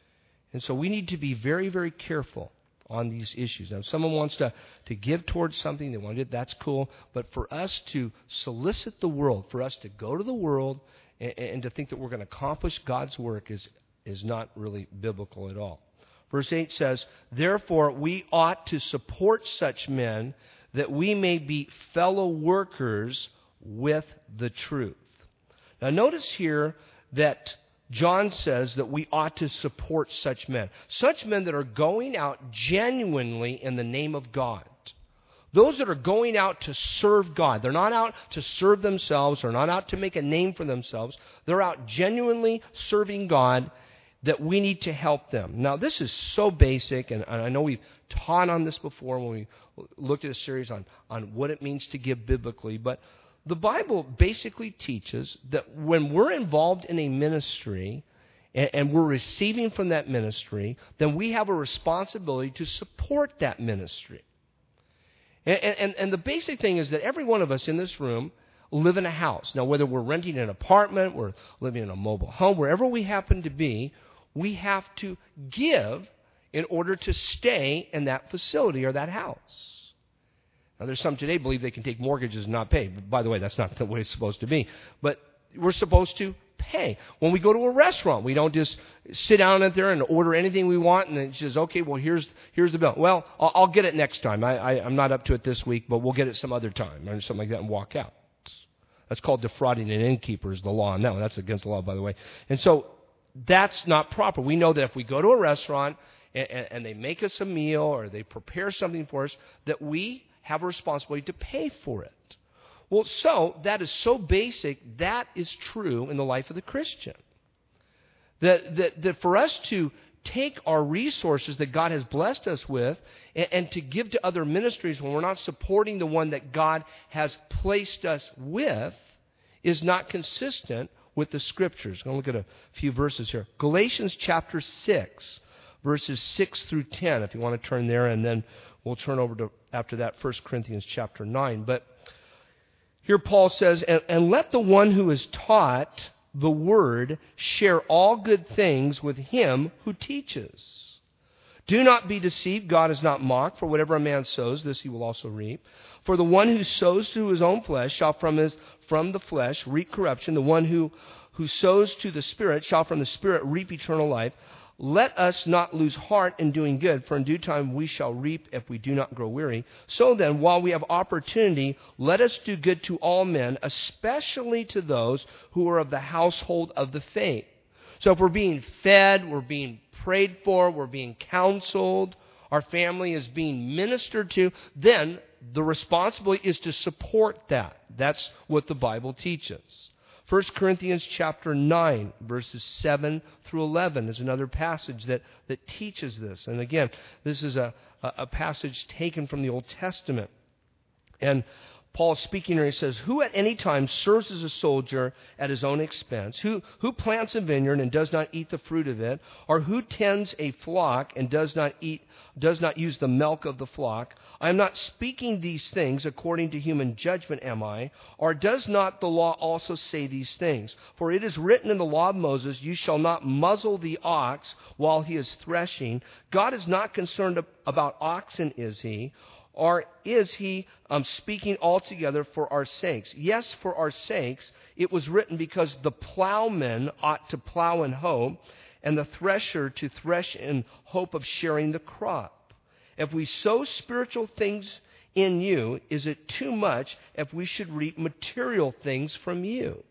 And so we need to be very, very careful on these issues. Now, if someone wants to, to give towards something, they want to do it, that's cool. But for us to solicit the world, for us to go to the world and, and to think that we're going to accomplish God's work is, is not really biblical at all. Verse eight says, therefore we ought to support such men that we may be fellow workers with the truth. Now notice here that John says that we ought to support such men. Such men that are going out genuinely in the name of God. Those that are going out to serve God. They're not out to serve themselves. They're not out to make a name for themselves. They're out genuinely serving God, that we need to help them. Now this is so basic, and I know we've taught on this before when we looked at a series on, on what it means to give biblically, but the Bible basically teaches that when we're involved in a ministry and, and we're receiving from that ministry, then we have a responsibility to support that ministry. And, and, and the basic thing is that every one of us in this room live in a house. Now, whether we're renting an apartment, we're living in a mobile home, wherever we happen to be, we have to give in order to stay in that facility or that house. Now, there's some today believe they can take mortgages and not pay. By the way, that's not the way it's supposed to be. But we're supposed to pay. When we go to a restaurant, we don't just sit down out there and order anything we want and then it says, okay, well, here's here's the bill. Well, I'll, I'll get it next time. I, I, I'm not up to it this week, but we'll get it some other time or something like that and walk out. That's called defrauding an innkeeper is the law on that one. That's against the law, by the way. And so that's not proper. We know that if we go to a restaurant and, and, and they make us a meal or they prepare something for us, that we have a responsibility to pay for it. Well, so that is so basic, that is true in the life of the Christian. That, that, that for us to take our resources that God has blessed us with and, and to give to other ministries when we're not supporting the one that God has placed us with is not consistent with the Scriptures. I'm going to look at a few verses here. Galatians chapter six, verses six through ten, if you want to turn there, and then we'll turn over to, after that, First Corinthians chapter nine. But here Paul says, and, and let the one who is taught the word share all good things with him who teaches. Do not be deceived, God is not mocked, for whatever a man sows, this he will also reap. For the one who sows to his own flesh shall from his from the flesh reap corruption. The one who, who sows to the Spirit shall from the Spirit reap eternal life. Let us not lose heart in doing good, for in due time we shall reap if we do not grow weary. So then, while we have opportunity, let us do good to all men, especially to those who are of the household of the faith. So if we're being fed, we're being prayed for, we're being counseled, our family is being ministered to, then the responsibility is to support that. That's what the Bible teaches. First Corinthians chapter nine, verses seven through eleven is another passage that, that teaches this. And again, this is a, a passage taken from the Old Testament. And Paul speaking here, he says, who at any time serves as a soldier at his own expense, who, who plants a vineyard and does not eat the fruit of it, or who tends a flock and does not eat, does not use the milk of the flock? I am not speaking these things according to human judgment, am I? Or does not the law also say these things? For it is written in the law of Moses, you shall not muzzle the ox while he is threshing. God is not concerned about oxen, is he? Or is he um, speaking altogether for our sakes? Yes, for our sakes. It was written because the plowman ought to plow in hope, and the thresher to thresh in hope of sharing the crop. If we sow spiritual things in you, is it too much if we should reap material things from you?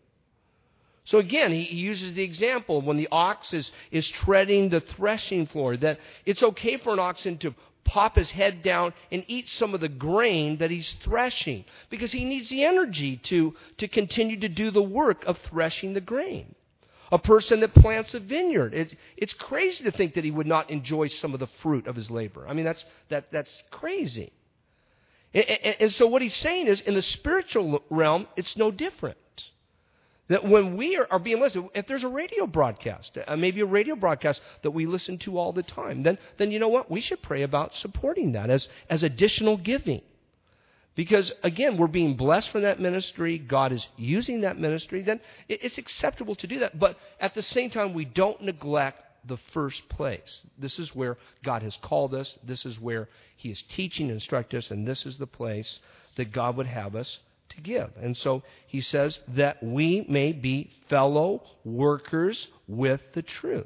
So again, he uses the example when the ox is, is treading the threshing floor, that it's okay for an oxen to pop his head down and eat some of the grain that he's threshing, because he needs the energy to, to continue to do the work of threshing the grain. A person that plants a vineyard, it, it's crazy to think that he would not enjoy some of the fruit of his labor. I mean, that's that that's crazy. And, and, and so what he's saying is, in the spiritual realm, it's no different. That when we are, are being listened, if there's a radio broadcast, uh, maybe a radio broadcast that we listen to all the time, then then you know what? We should pray about supporting that as, as additional giving. Because, again, we're being blessed from that ministry. God is using that ministry. Then it, it's acceptable to do that. But at the same time, we don't neglect the first place. This is where God has called us. This is where He is teaching and instructing us. And this is the place that God would have us to give. And so he says that we may be fellow workers with the truth.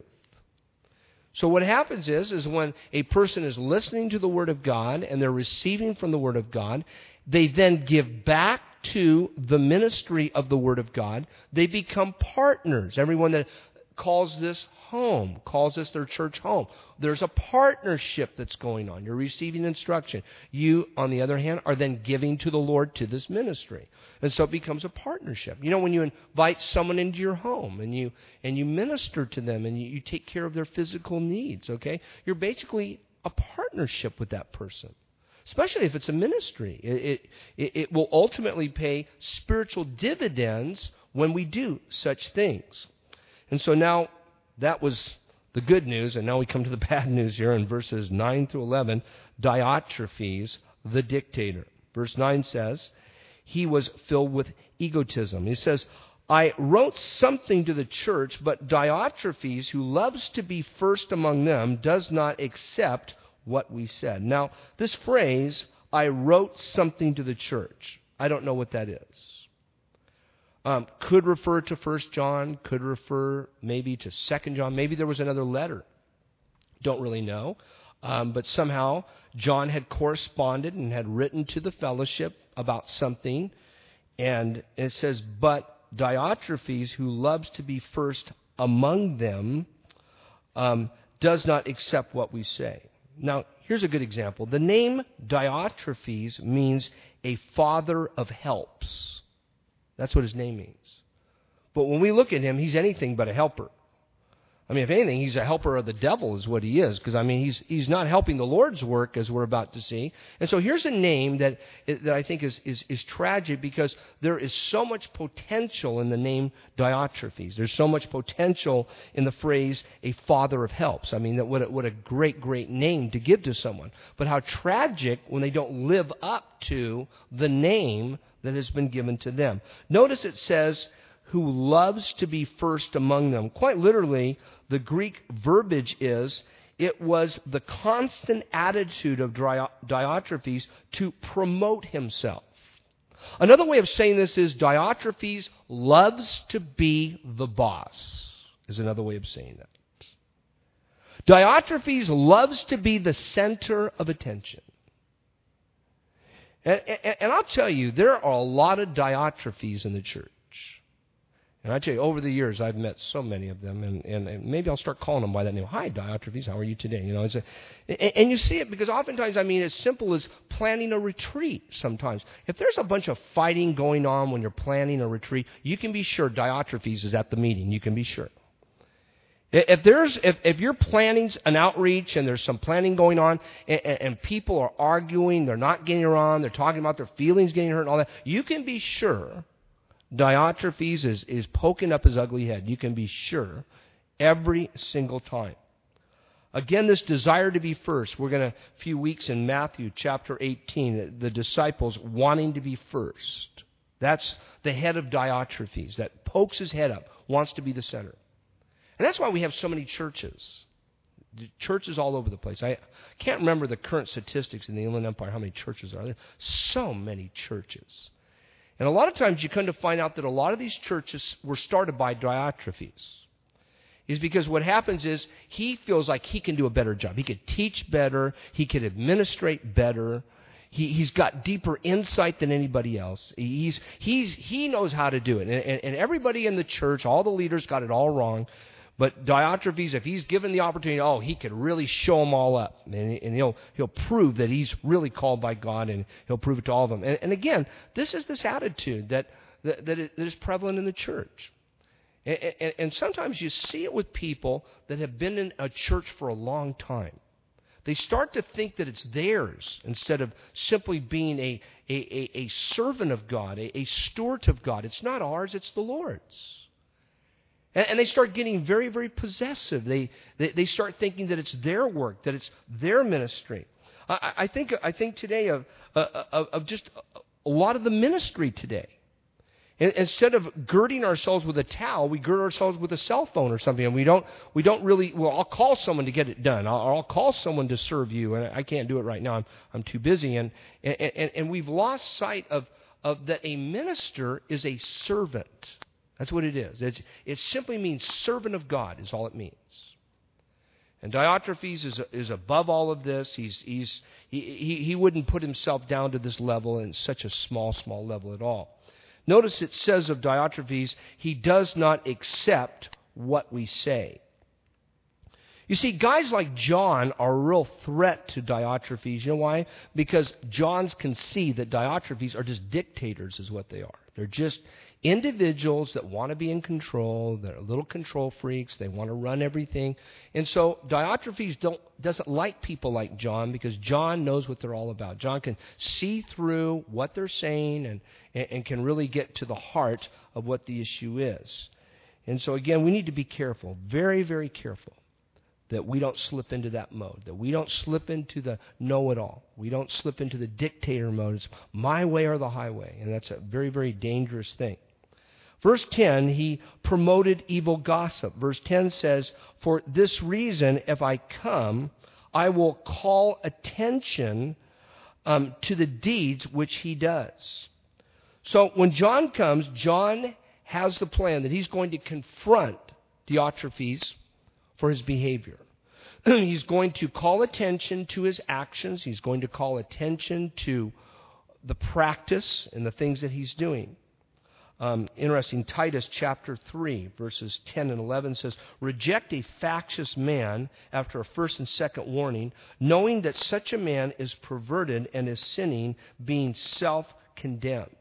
So what happens is, is when a person is listening to the Word of God and they're receiving from the Word of God, they then give back to the ministry of the Word of God. They become partners. Everyone that calls this home, calls this their church home. There's a partnership that's going on. You're receiving instruction. You, on the other hand, are then giving to the Lord to this ministry. And so it becomes a partnership. You know, when you invite someone into your home and you and you minister to them and you, you take care of their physical needs, okay, you're basically a partnership with that person. Especially if it's a ministry. It, it, it will ultimately pay spiritual dividends when we do such things. And so now, that was the good news, and now we come to the bad news here in verses nine through eleven. Diotrephes, the dictator. Verse nine says, he was filled with egotism. He says, I wrote something to the church, but Diotrephes, who loves to be first among them, does not accept what we said. Now, this phrase, I wrote something to the church, I don't know what that is. Um, could refer to First John, could refer maybe to Second John. Maybe there was another letter. Don't really know. Um, but somehow John had corresponded and had written to the fellowship about something. And it says, but Diotrephes, who loves to be first among them, um, does not accept what we say. Now, here's a good example. The name Diotrephes means a father of helps. That's what his name means. But when we look at him, he's anything but a helper. I mean, if anything, he's a helper of the devil is what he is. Because, I mean, he's he's not helping the Lord's work, as we're about to see. And so here's a name that that I think is, is, is tragic, because there is so much potential in the name Diotrephes. There's so much potential in the phrase, a father of helps. I mean, that what a, what a great, great name to give to someone. But how tragic when they don't live up to the name that has been given to them. Notice it says, who loves to be first among them. Quite literally, the Greek verbiage is, it was the constant attitude of Diotrephes to promote himself. Another way of saying this is, Diotrephes loves to be the boss, is another way of saying that. Diotrephes loves to be the center of attention. And, and, and I'll tell you, there are a lot of Diotrephes in the church. And I tell you, over the years, I've met so many of them, and, and, and maybe I'll start calling them by that name. Hi, Diotrephes, how are you today? You know, it's a, and, and you see it because oftentimes, I mean, as simple as planning a retreat sometimes. If there's a bunch of fighting going on when you're planning a retreat, you can be sure Diotrephes is at the meeting. You can be sure. If there's, if, if you're planning an outreach and there's some planning going on and, and, and people are arguing, they're not getting around, they're talking about their feelings getting hurt and all that, you can be sure Diotrephes is, is poking up his ugly head. You can be sure every single time. Again, this desire to be first. We're going to, a few weeks in Matthew chapter eighteen, the disciples wanting to be first. That's the head of Diotrephes that pokes his head up, wants to be the center. And that's why we have so many churches. Churches all over the place. I can't remember the current statistics in the Inland Empire, how many churches are there. So many churches. And a lot of times you come to find out that a lot of these churches were started by Diotrephes. Is because what happens is he feels like he can do a better job. He could teach better. He could administrate better. He, he's got deeper insight than anybody else. He's, he's, he knows how to do it. And, and, and everybody in the church, all the leaders got it all wrong. But Diotrephes, if he's given the opportunity, oh, he could really show them all up. And, and he'll, he'll prove that he's really called by God, and he'll prove it to all of them. And, and again, this is this attitude that, that, that is prevalent in the church. And, and, and sometimes you see it with people that have been in a church for a long time. They start to think that it's theirs instead of simply being a, a, a, a servant of God, a, a steward of God. It's not ours, it's the Lord's. And, and they start getting very, very possessive. They, they they start thinking that it's their work, that it's their ministry. I, I think I think today of, of, of just a lot of the ministry today. Instead of girding ourselves with a towel, we gird ourselves with a cell phone or something, and we don't we don't really. Well, I'll call someone to get it done. I'll, I'll call someone to serve you, and I can't do it right now. I'm I'm too busy, and and, and, and we've lost sight of of that a minister is a servant. That's what it is. It's, it simply means servant of God is all it means. And Diotrephes is is above all of this. He's he's he he, he wouldn't put himself down to this level in such a small small level at all. Notice it says of Diotrephes, he does not accept what we say. You see, guys like John are a real threat to Diotrephes. You know why? Because Johns can see that Diotrephes are just dictators is what they are. They're just individuals that want to be in control. They're little control freaks. They want to run everything. And so Diotrephes don't, doesn't like people like John because John knows what they're all about. John can see through what they're saying and, and, and can really get to the heart of what the issue is. And so again, we need to be careful, very, very careful, that we don't slip into that mode, that we don't slip into the know-it-all. We don't slip into the dictator mode. It's my way or the highway, and that's a very, very dangerous thing. Verse ten, he promoted evil gossip. Verse ten says, for this reason, if I come, I will call attention um, to the deeds which he does. So when John comes, John has the plan that he's going to confront Diotrephes for his behavior. He's going to call attention to his actions. He's going to call attention to the practice and the things that he's doing. Um, interesting, Titus chapter three, verses ten and eleven says, reject a factious man after a first and second warning, knowing that such a man is perverted and is sinning, being self-condemned.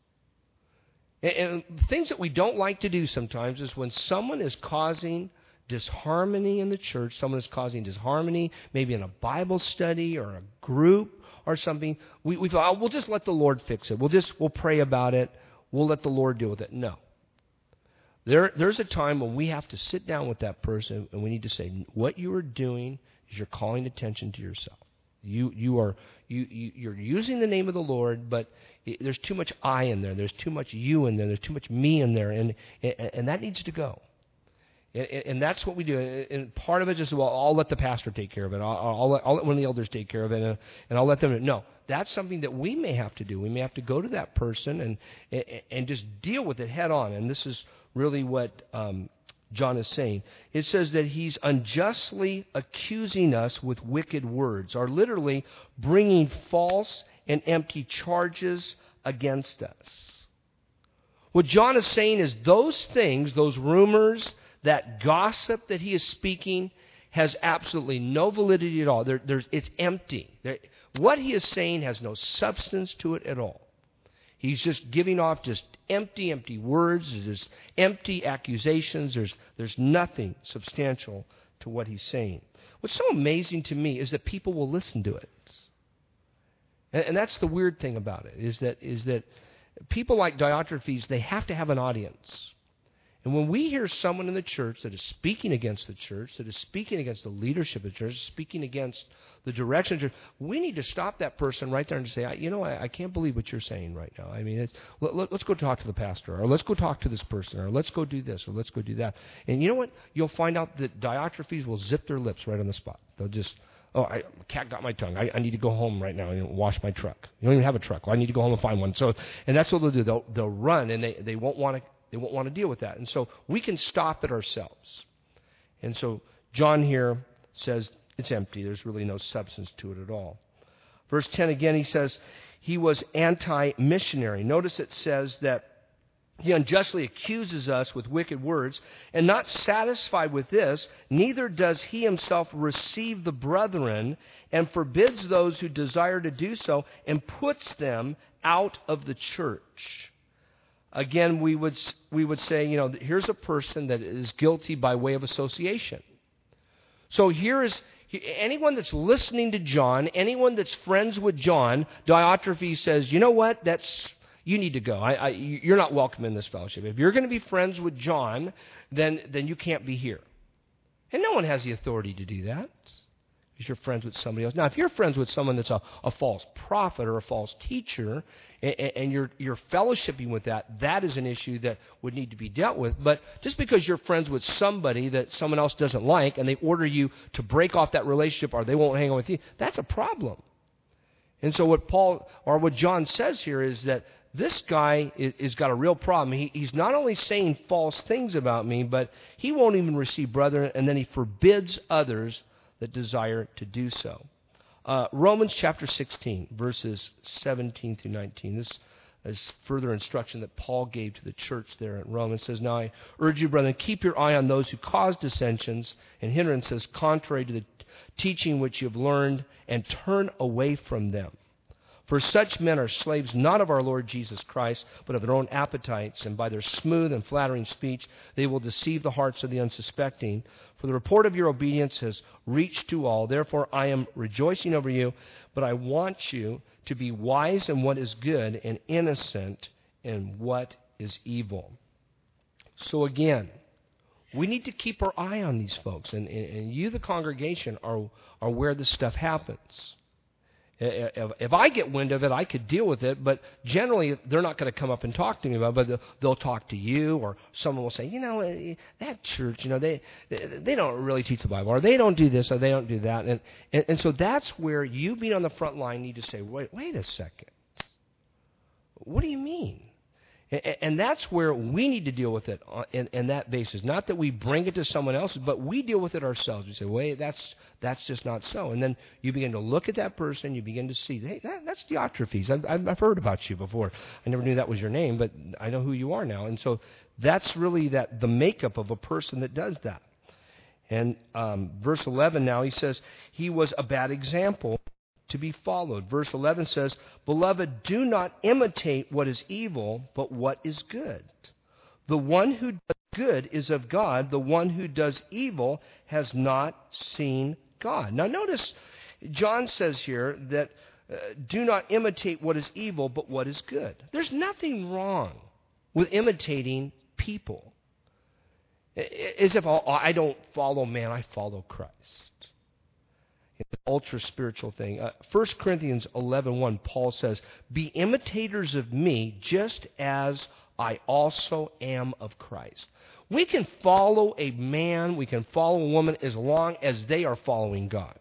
And, and things that we don't like to do sometimes is when someone is causing disharmony in the church, someone is causing disharmony, maybe in a Bible study or a group or something, we, we thought, oh, we'll just let the Lord fix it. We'll just, we'll pray about it. We'll let the Lord deal with it. No. There, there's a time when we have to sit down with that person and we need to say, what you are doing is you're calling attention to yourself. You, you are, you, you, you're using the name of the Lord, but it, there's too much I in there. There's too much you in there. There's too much me in there, and and, and that needs to go. And, and that's what we do. And part of it is, well, I'll let the pastor take care of it. I'll, I'll, let, I'll let one of the elders take care of it, and, and I'll let them. No, that's something that we may have to do. We may have to go to that person and and, and just deal with it head on. And this is really what um, John is saying. It says that he's unjustly accusing us with wicked words, or literally bringing false and empty charges against us. What John is saying is those things, those rumors, that gossip that he is speaking has absolutely no validity at all. There, there's, it's empty. There, what he is saying has no substance to it at all. He's just giving off just empty, empty words. There's just empty accusations. There's, there's nothing substantial to what he's saying. What's so amazing to me is that people will listen to it. And, and that's the weird thing about it, is that, is that people like Diotrephes, they have to have an audience. And when we hear someone in the church that is speaking against the church, that is speaking against the leadership of the church, speaking against the direction of the church, we need to stop that person right there and say, you know, I, I can't believe what you're saying right now. I mean, it's, let, let, let's go talk to the pastor, or let's go talk to this person, or let's go do this, or let's go do that. And you know what? You'll find out that Diotrephes will zip their lips right on the spot. They'll just, oh, I, cat got my tongue. I, I need to go home right now and wash my truck. You don't even have a truck. Well, I need to go home and find one. So, and that's what they'll do. They'll, they'll run, and they, they won't want to They won't want to deal with that. And so we can stop it ourselves. And so John here says it's empty. There's really no substance to it at all. Verse ten again, he says he was anti-missionary. Notice it says that he unjustly accuses us with wicked words, and not satisfied with this, neither does he himself receive the brethren, and forbids those who desire to do so, and puts them out of the church. Again, we would we would say, you know, here's a person that is guilty by way of association. So here is anyone that's listening to John, anyone that's friends with John, Diotrephes says, you know what, that's you need to go. I, I, you're not welcome in this fellowship. If you're going to be friends with John, then then you can't be here. And no one has the authority to do that. If you're friends with somebody else. Now, if you're friends with someone that's a, a false prophet or a false teacher, and, and you're, you're fellowshipping with that, that is an issue that would need to be dealt with. But just because you're friends with somebody that someone else doesn't like, and they order you to break off that relationship, or they won't hang on with you, that's a problem. And so what Paul, or what John says here is that this guy is, is got a real problem. He, he's not only saying false things about me, but he won't even receive brethren, and then he forbids others that desire to do so. Uh, Romans chapter sixteen, verses seventeen through nineteen. This is further instruction that Paul gave to the church there in Rome. It says, now I urge you, brethren, keep your eye on those who cause dissensions and hindrances contrary to the teaching which you have learned, and turn away from them. For such men are slaves not of our Lord Jesus Christ, but of their own appetites, and by their smooth and flattering speech they will deceive the hearts of the unsuspecting. For the report of your obedience has reached to all. Therefore I am rejoicing over you, but I want you to be wise in what is good and innocent in what is evil. So again, we need to keep our eye on these folks, and, and, and you, the congregation, are, are where this stuff happens. If, if I get wind of it, I could deal with it, but generally they're not going to come up and talk to me about it, but they'll, they'll talk to you, or someone will say, you know, that church, you know, they they don't really teach the Bible, or they don't do this, or they don't do that. And, and, and so that's where you being on the front line need to say, wait, wait a second. What do you mean? And that's where we need to deal with it in, in that basis. Not that we bring it to someone else, but we deal with it ourselves. We say, wait, that's that's just not so. And then you begin to look at that person. You begin to see, hey, that, that's Diotrephes. I've, I've heard about you before. I never knew that was your name, but I know who you are now. And so that's really that the makeup of a person that does that. And um, verse eleven now, he says, he was a bad example to be followed. Verse eleven says, beloved, do not imitate what is evil, but what is good. The one who does good is of God. The one who does evil has not seen God. Now notice, John says here that uh, do not imitate what is evil, but what is good. There's nothing wrong with imitating people. As if, oh, I don't follow man, I follow Christ. It's an ultra-spiritual thing. Uh, First Corinthians eleven one, Paul says, be imitators of me just as I also am of Christ. We can follow a man, we can follow a woman as long as they are following God.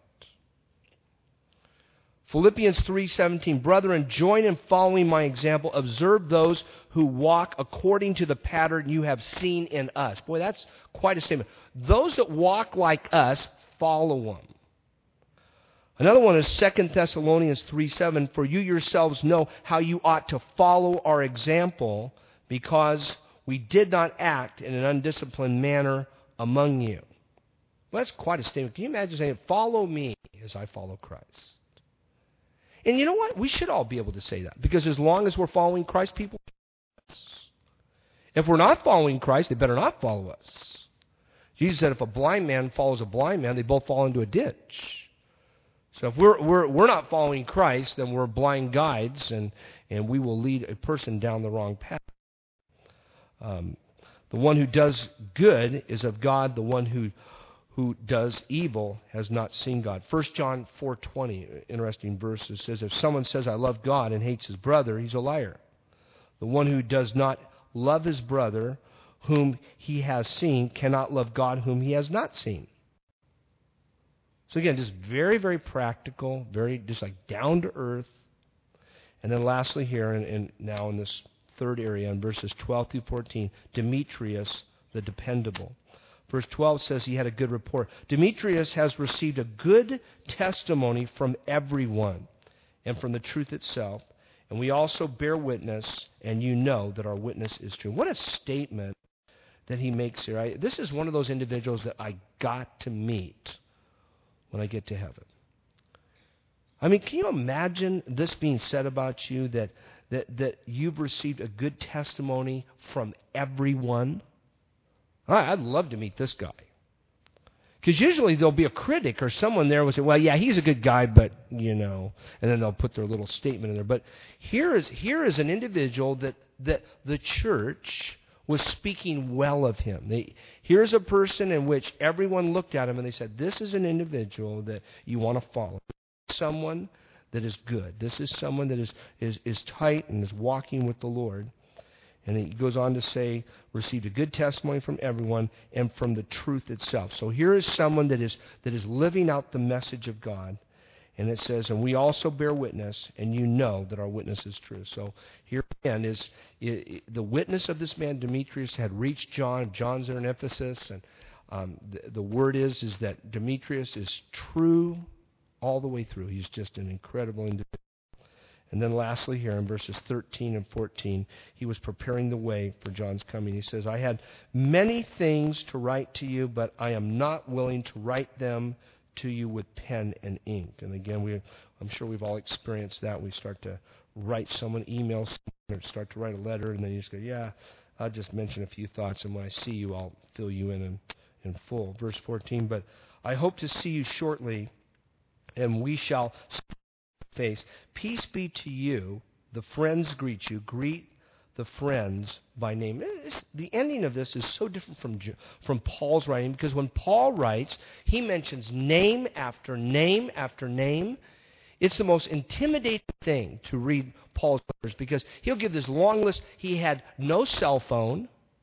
Philippians three seventeen, brethren, join in following my example. Observe those who walk according to the pattern you have seen in us. Boy, that's quite a statement. Those that walk like us, follow them. Another one is Second Thessalonians three seven, for you yourselves know how you ought to follow our example, because we did not act in an undisciplined manner among you. Well, that's quite a statement. Can you imagine saying, follow me as I follow Christ? And you know what? We should all be able to say that, because as long as we're following Christ, people follow us. If we're not following Christ, they better not follow us. Jesus said if a blind man follows a blind man, they both fall into a ditch. So if we're we're we're not following Christ, then we're blind guides, and, and we will lead a person down the wrong path. Um, the one who does good is of God. The one who who does evil has not seen God. First John four twenty, interesting verse. It says, if someone says, I love God and hates his brother, he's a liar. The one who does not love his brother whom he has seen cannot love God whom he has not seen. So again, just very, very practical, very just like down to earth. And then lastly here, and, and now in this third area, in verses twelve through fourteen, Demetrius the dependable. Verse twelve says he had a good report. Demetrius has received a good testimony from everyone and from the truth itself. And we also bear witness, and you know that our witness is true. What a statement that he makes here. I, this is one of those individuals that I got to meet when I get to heaven. I mean, can you imagine this being said about you, that that, that you've received a good testimony from everyone? I'd love to meet this guy. Because usually there'll be a critic or someone there who will say, well, yeah, he's a good guy, but, you know, and then they'll put their little statement in there. But here is here is an individual that, that the church was speaking well of him. They, here's a person in which everyone looked at him and they said, this is an individual that you want to follow. Someone that is good. This is someone that is, is, is tight and is walking with the Lord. And he goes on to say, received a good testimony from everyone and from the truth itself. So here is someone that is that is living out the message of God. And it says, and we also bear witness, and you know that our witness is true. So here again is it, the witness of this man, Demetrius, had reached John. John's there in Ephesus. And um, the, the word is, is that Demetrius is true all the way through. He's just an incredible individual. And then lastly here in verses thirteen and fourteen, he was preparing the way for John's coming. He says, I had many things to write to you, but I am not willing to write them to you with pen and ink. And again, we, I'm sure we've all experienced that. We start to write someone, email someone, or start to write a letter, and then you just go, yeah, I'll just mention a few thoughts, and when I see you, I'll fill you in in, in full. Verse fourteen, but I hope to see you shortly, and we shall face. Peace be to you. The friends greet you. Greet the friends by name. It's, the ending of this is so different from from Paul's writing, because when Paul writes, he mentions name after name after name. It's the most intimidating thing to read Paul's letters, because he'll give this long list. He had no cell phone.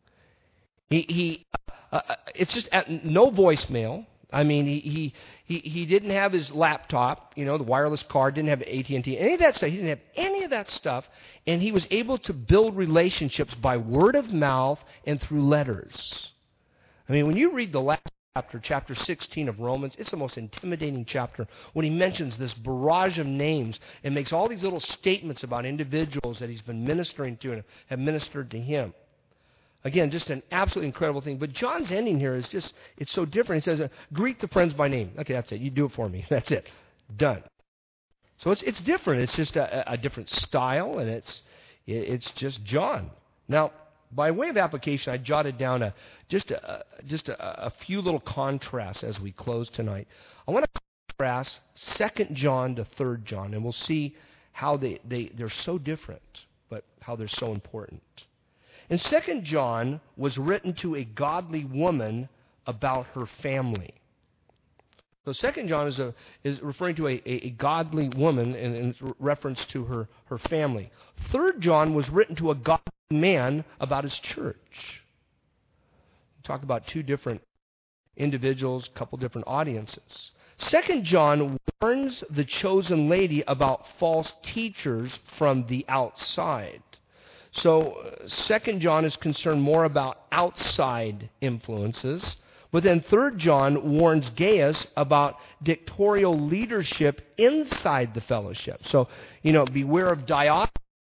He he. Uh, it's just at, no voicemail. I mean, he, he he he didn't have his laptop, you know, the wireless card, didn't have A T and T, any of that stuff. He didn't have any of that stuff, and he was able to build relationships by word of mouth and through letters. I mean, when you read the last chapter, chapter sixteen of Romans, it's the most intimidating chapter when he mentions this barrage of names and makes all these little statements about individuals that he's been ministering to and have ministered to him. Again, just an absolutely incredible thing. But John's ending here is just, it's so different. He says, uh, greet the friends by name. Okay, that's it. You do it for me. That's it. Done. So it's it's different. It's just a, a different style, and it's it's just John. Now, by way of application, I jotted down a just a, just a, a few little contrasts as we close tonight. I want to contrast Second John to Third John, and we'll see how they, they, they're so different, but how they're so important. And Second John was written to a godly woman about her family. So Second John is a is referring to a, a, a godly woman in, in reference to her, her family. Third John was written to a godly man about his church. Talk about two different individuals, a couple different audiences. Second John warns the chosen lady about false teachers from the outside. So uh, Second John is concerned more about outside influences, but then Third John warns Gaius about dictatorial leadership inside the fellowship. So, you know, beware of Diotrephes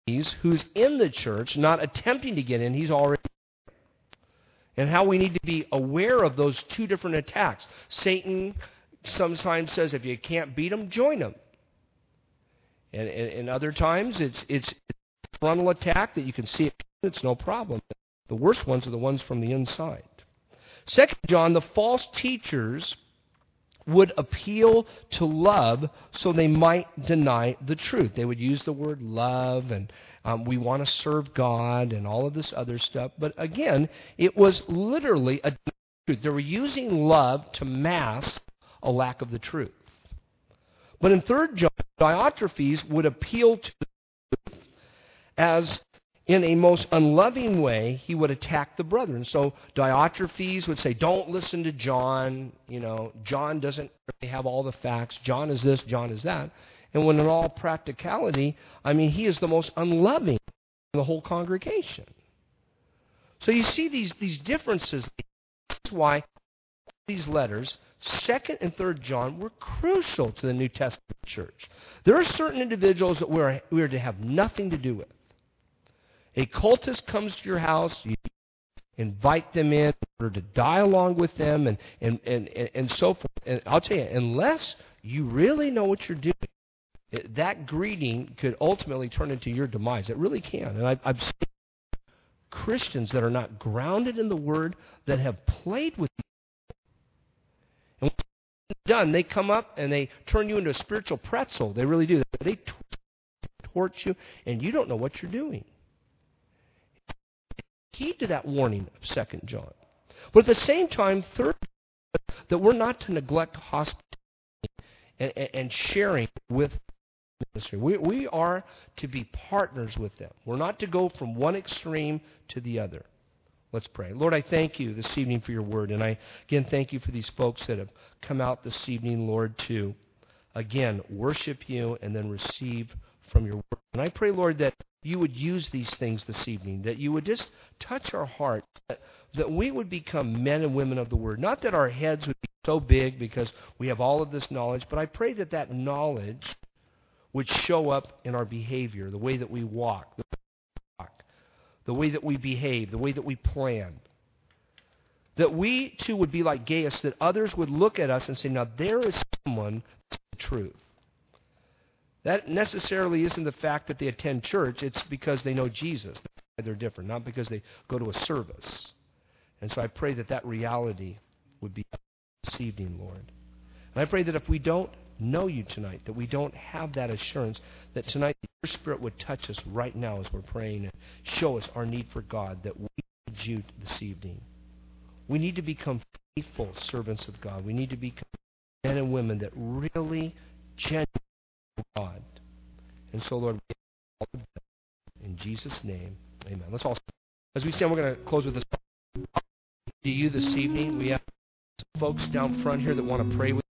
who's in the church, not attempting to get in, he's already and how we need to be aware of those two different attacks. Satan sometimes says, if you can't beat him, join him. And, and, and other times, it's, it's a frontal attack that you can see it, it's no problem. The worst ones are the ones from the inside. Second John, the false teachers would appeal to love so they might deny the truth. They would use the word love and um, we want to serve God and all of this other stuff. But again, it was literally a truth. They were using love to mask a lack of the truth. But in Third John, Diotrephes would appeal to the truth as in a most unloving way, he would attack the brethren. So Diotrephes would say, don't listen to John. You know, John doesn't really have all the facts. John is this, John is that. And when in all practicality, I mean, he is the most unloving in the whole congregation. So you see these, these differences. That's why these letters, Second and Third John, were crucial to the New Testament church. There are certain individuals that we're, we are to have nothing to do with. A cultist comes to your house, you invite them in in order to dialogue with them and, and, and, and so forth. And I'll tell you, unless you really know what you're doing, that greeting could ultimately turn into your demise. It really can. And I've, I've seen Christians that are not grounded in the Word that have played with you. And when it's done, they come up and they turn you into a spiritual pretzel. They really do. They torch you, and you don't know what you're doing. Heed to that warning of Second John. But at the same time, third, that we're not to neglect hospitality and, and, and sharing with ministry. We, we are to be partners with them. We're not to go from one extreme to the other. Let's pray. Lord, I thank you this evening for your word. And I, again, thank you for these folks that have come out this evening, Lord, to, again, worship you and then receive from your word. And I pray, Lord, that you would use these things this evening, that you would just touch our hearts, that, that we would become men and women of the Word. Not that our heads would be so big because we have all of this knowledge, but I pray that that knowledge would show up in our behavior, the way that we walk, the way, we walk, the way that we behave, the way that we plan. That we, too, would be like Gaius, that others would look at us and say, now there is someone that's the truth. That necessarily isn't the fact that they attend church. It's because they know Jesus. They're different, not because they go to a service. And so I pray that that reality would be this evening, Lord. And I pray that if we don't know you tonight, that we don't have that assurance, that tonight your Spirit would touch us right now as we're praying and show us our need for God, that we need you this evening. We need to become faithful servants of God. We need to become men and women that really genuinely God. And so, Lord, we in Jesus' name, amen. Let's all, as we stand, we're going to close with this. To you this evening, we have folks down front here that want to pray with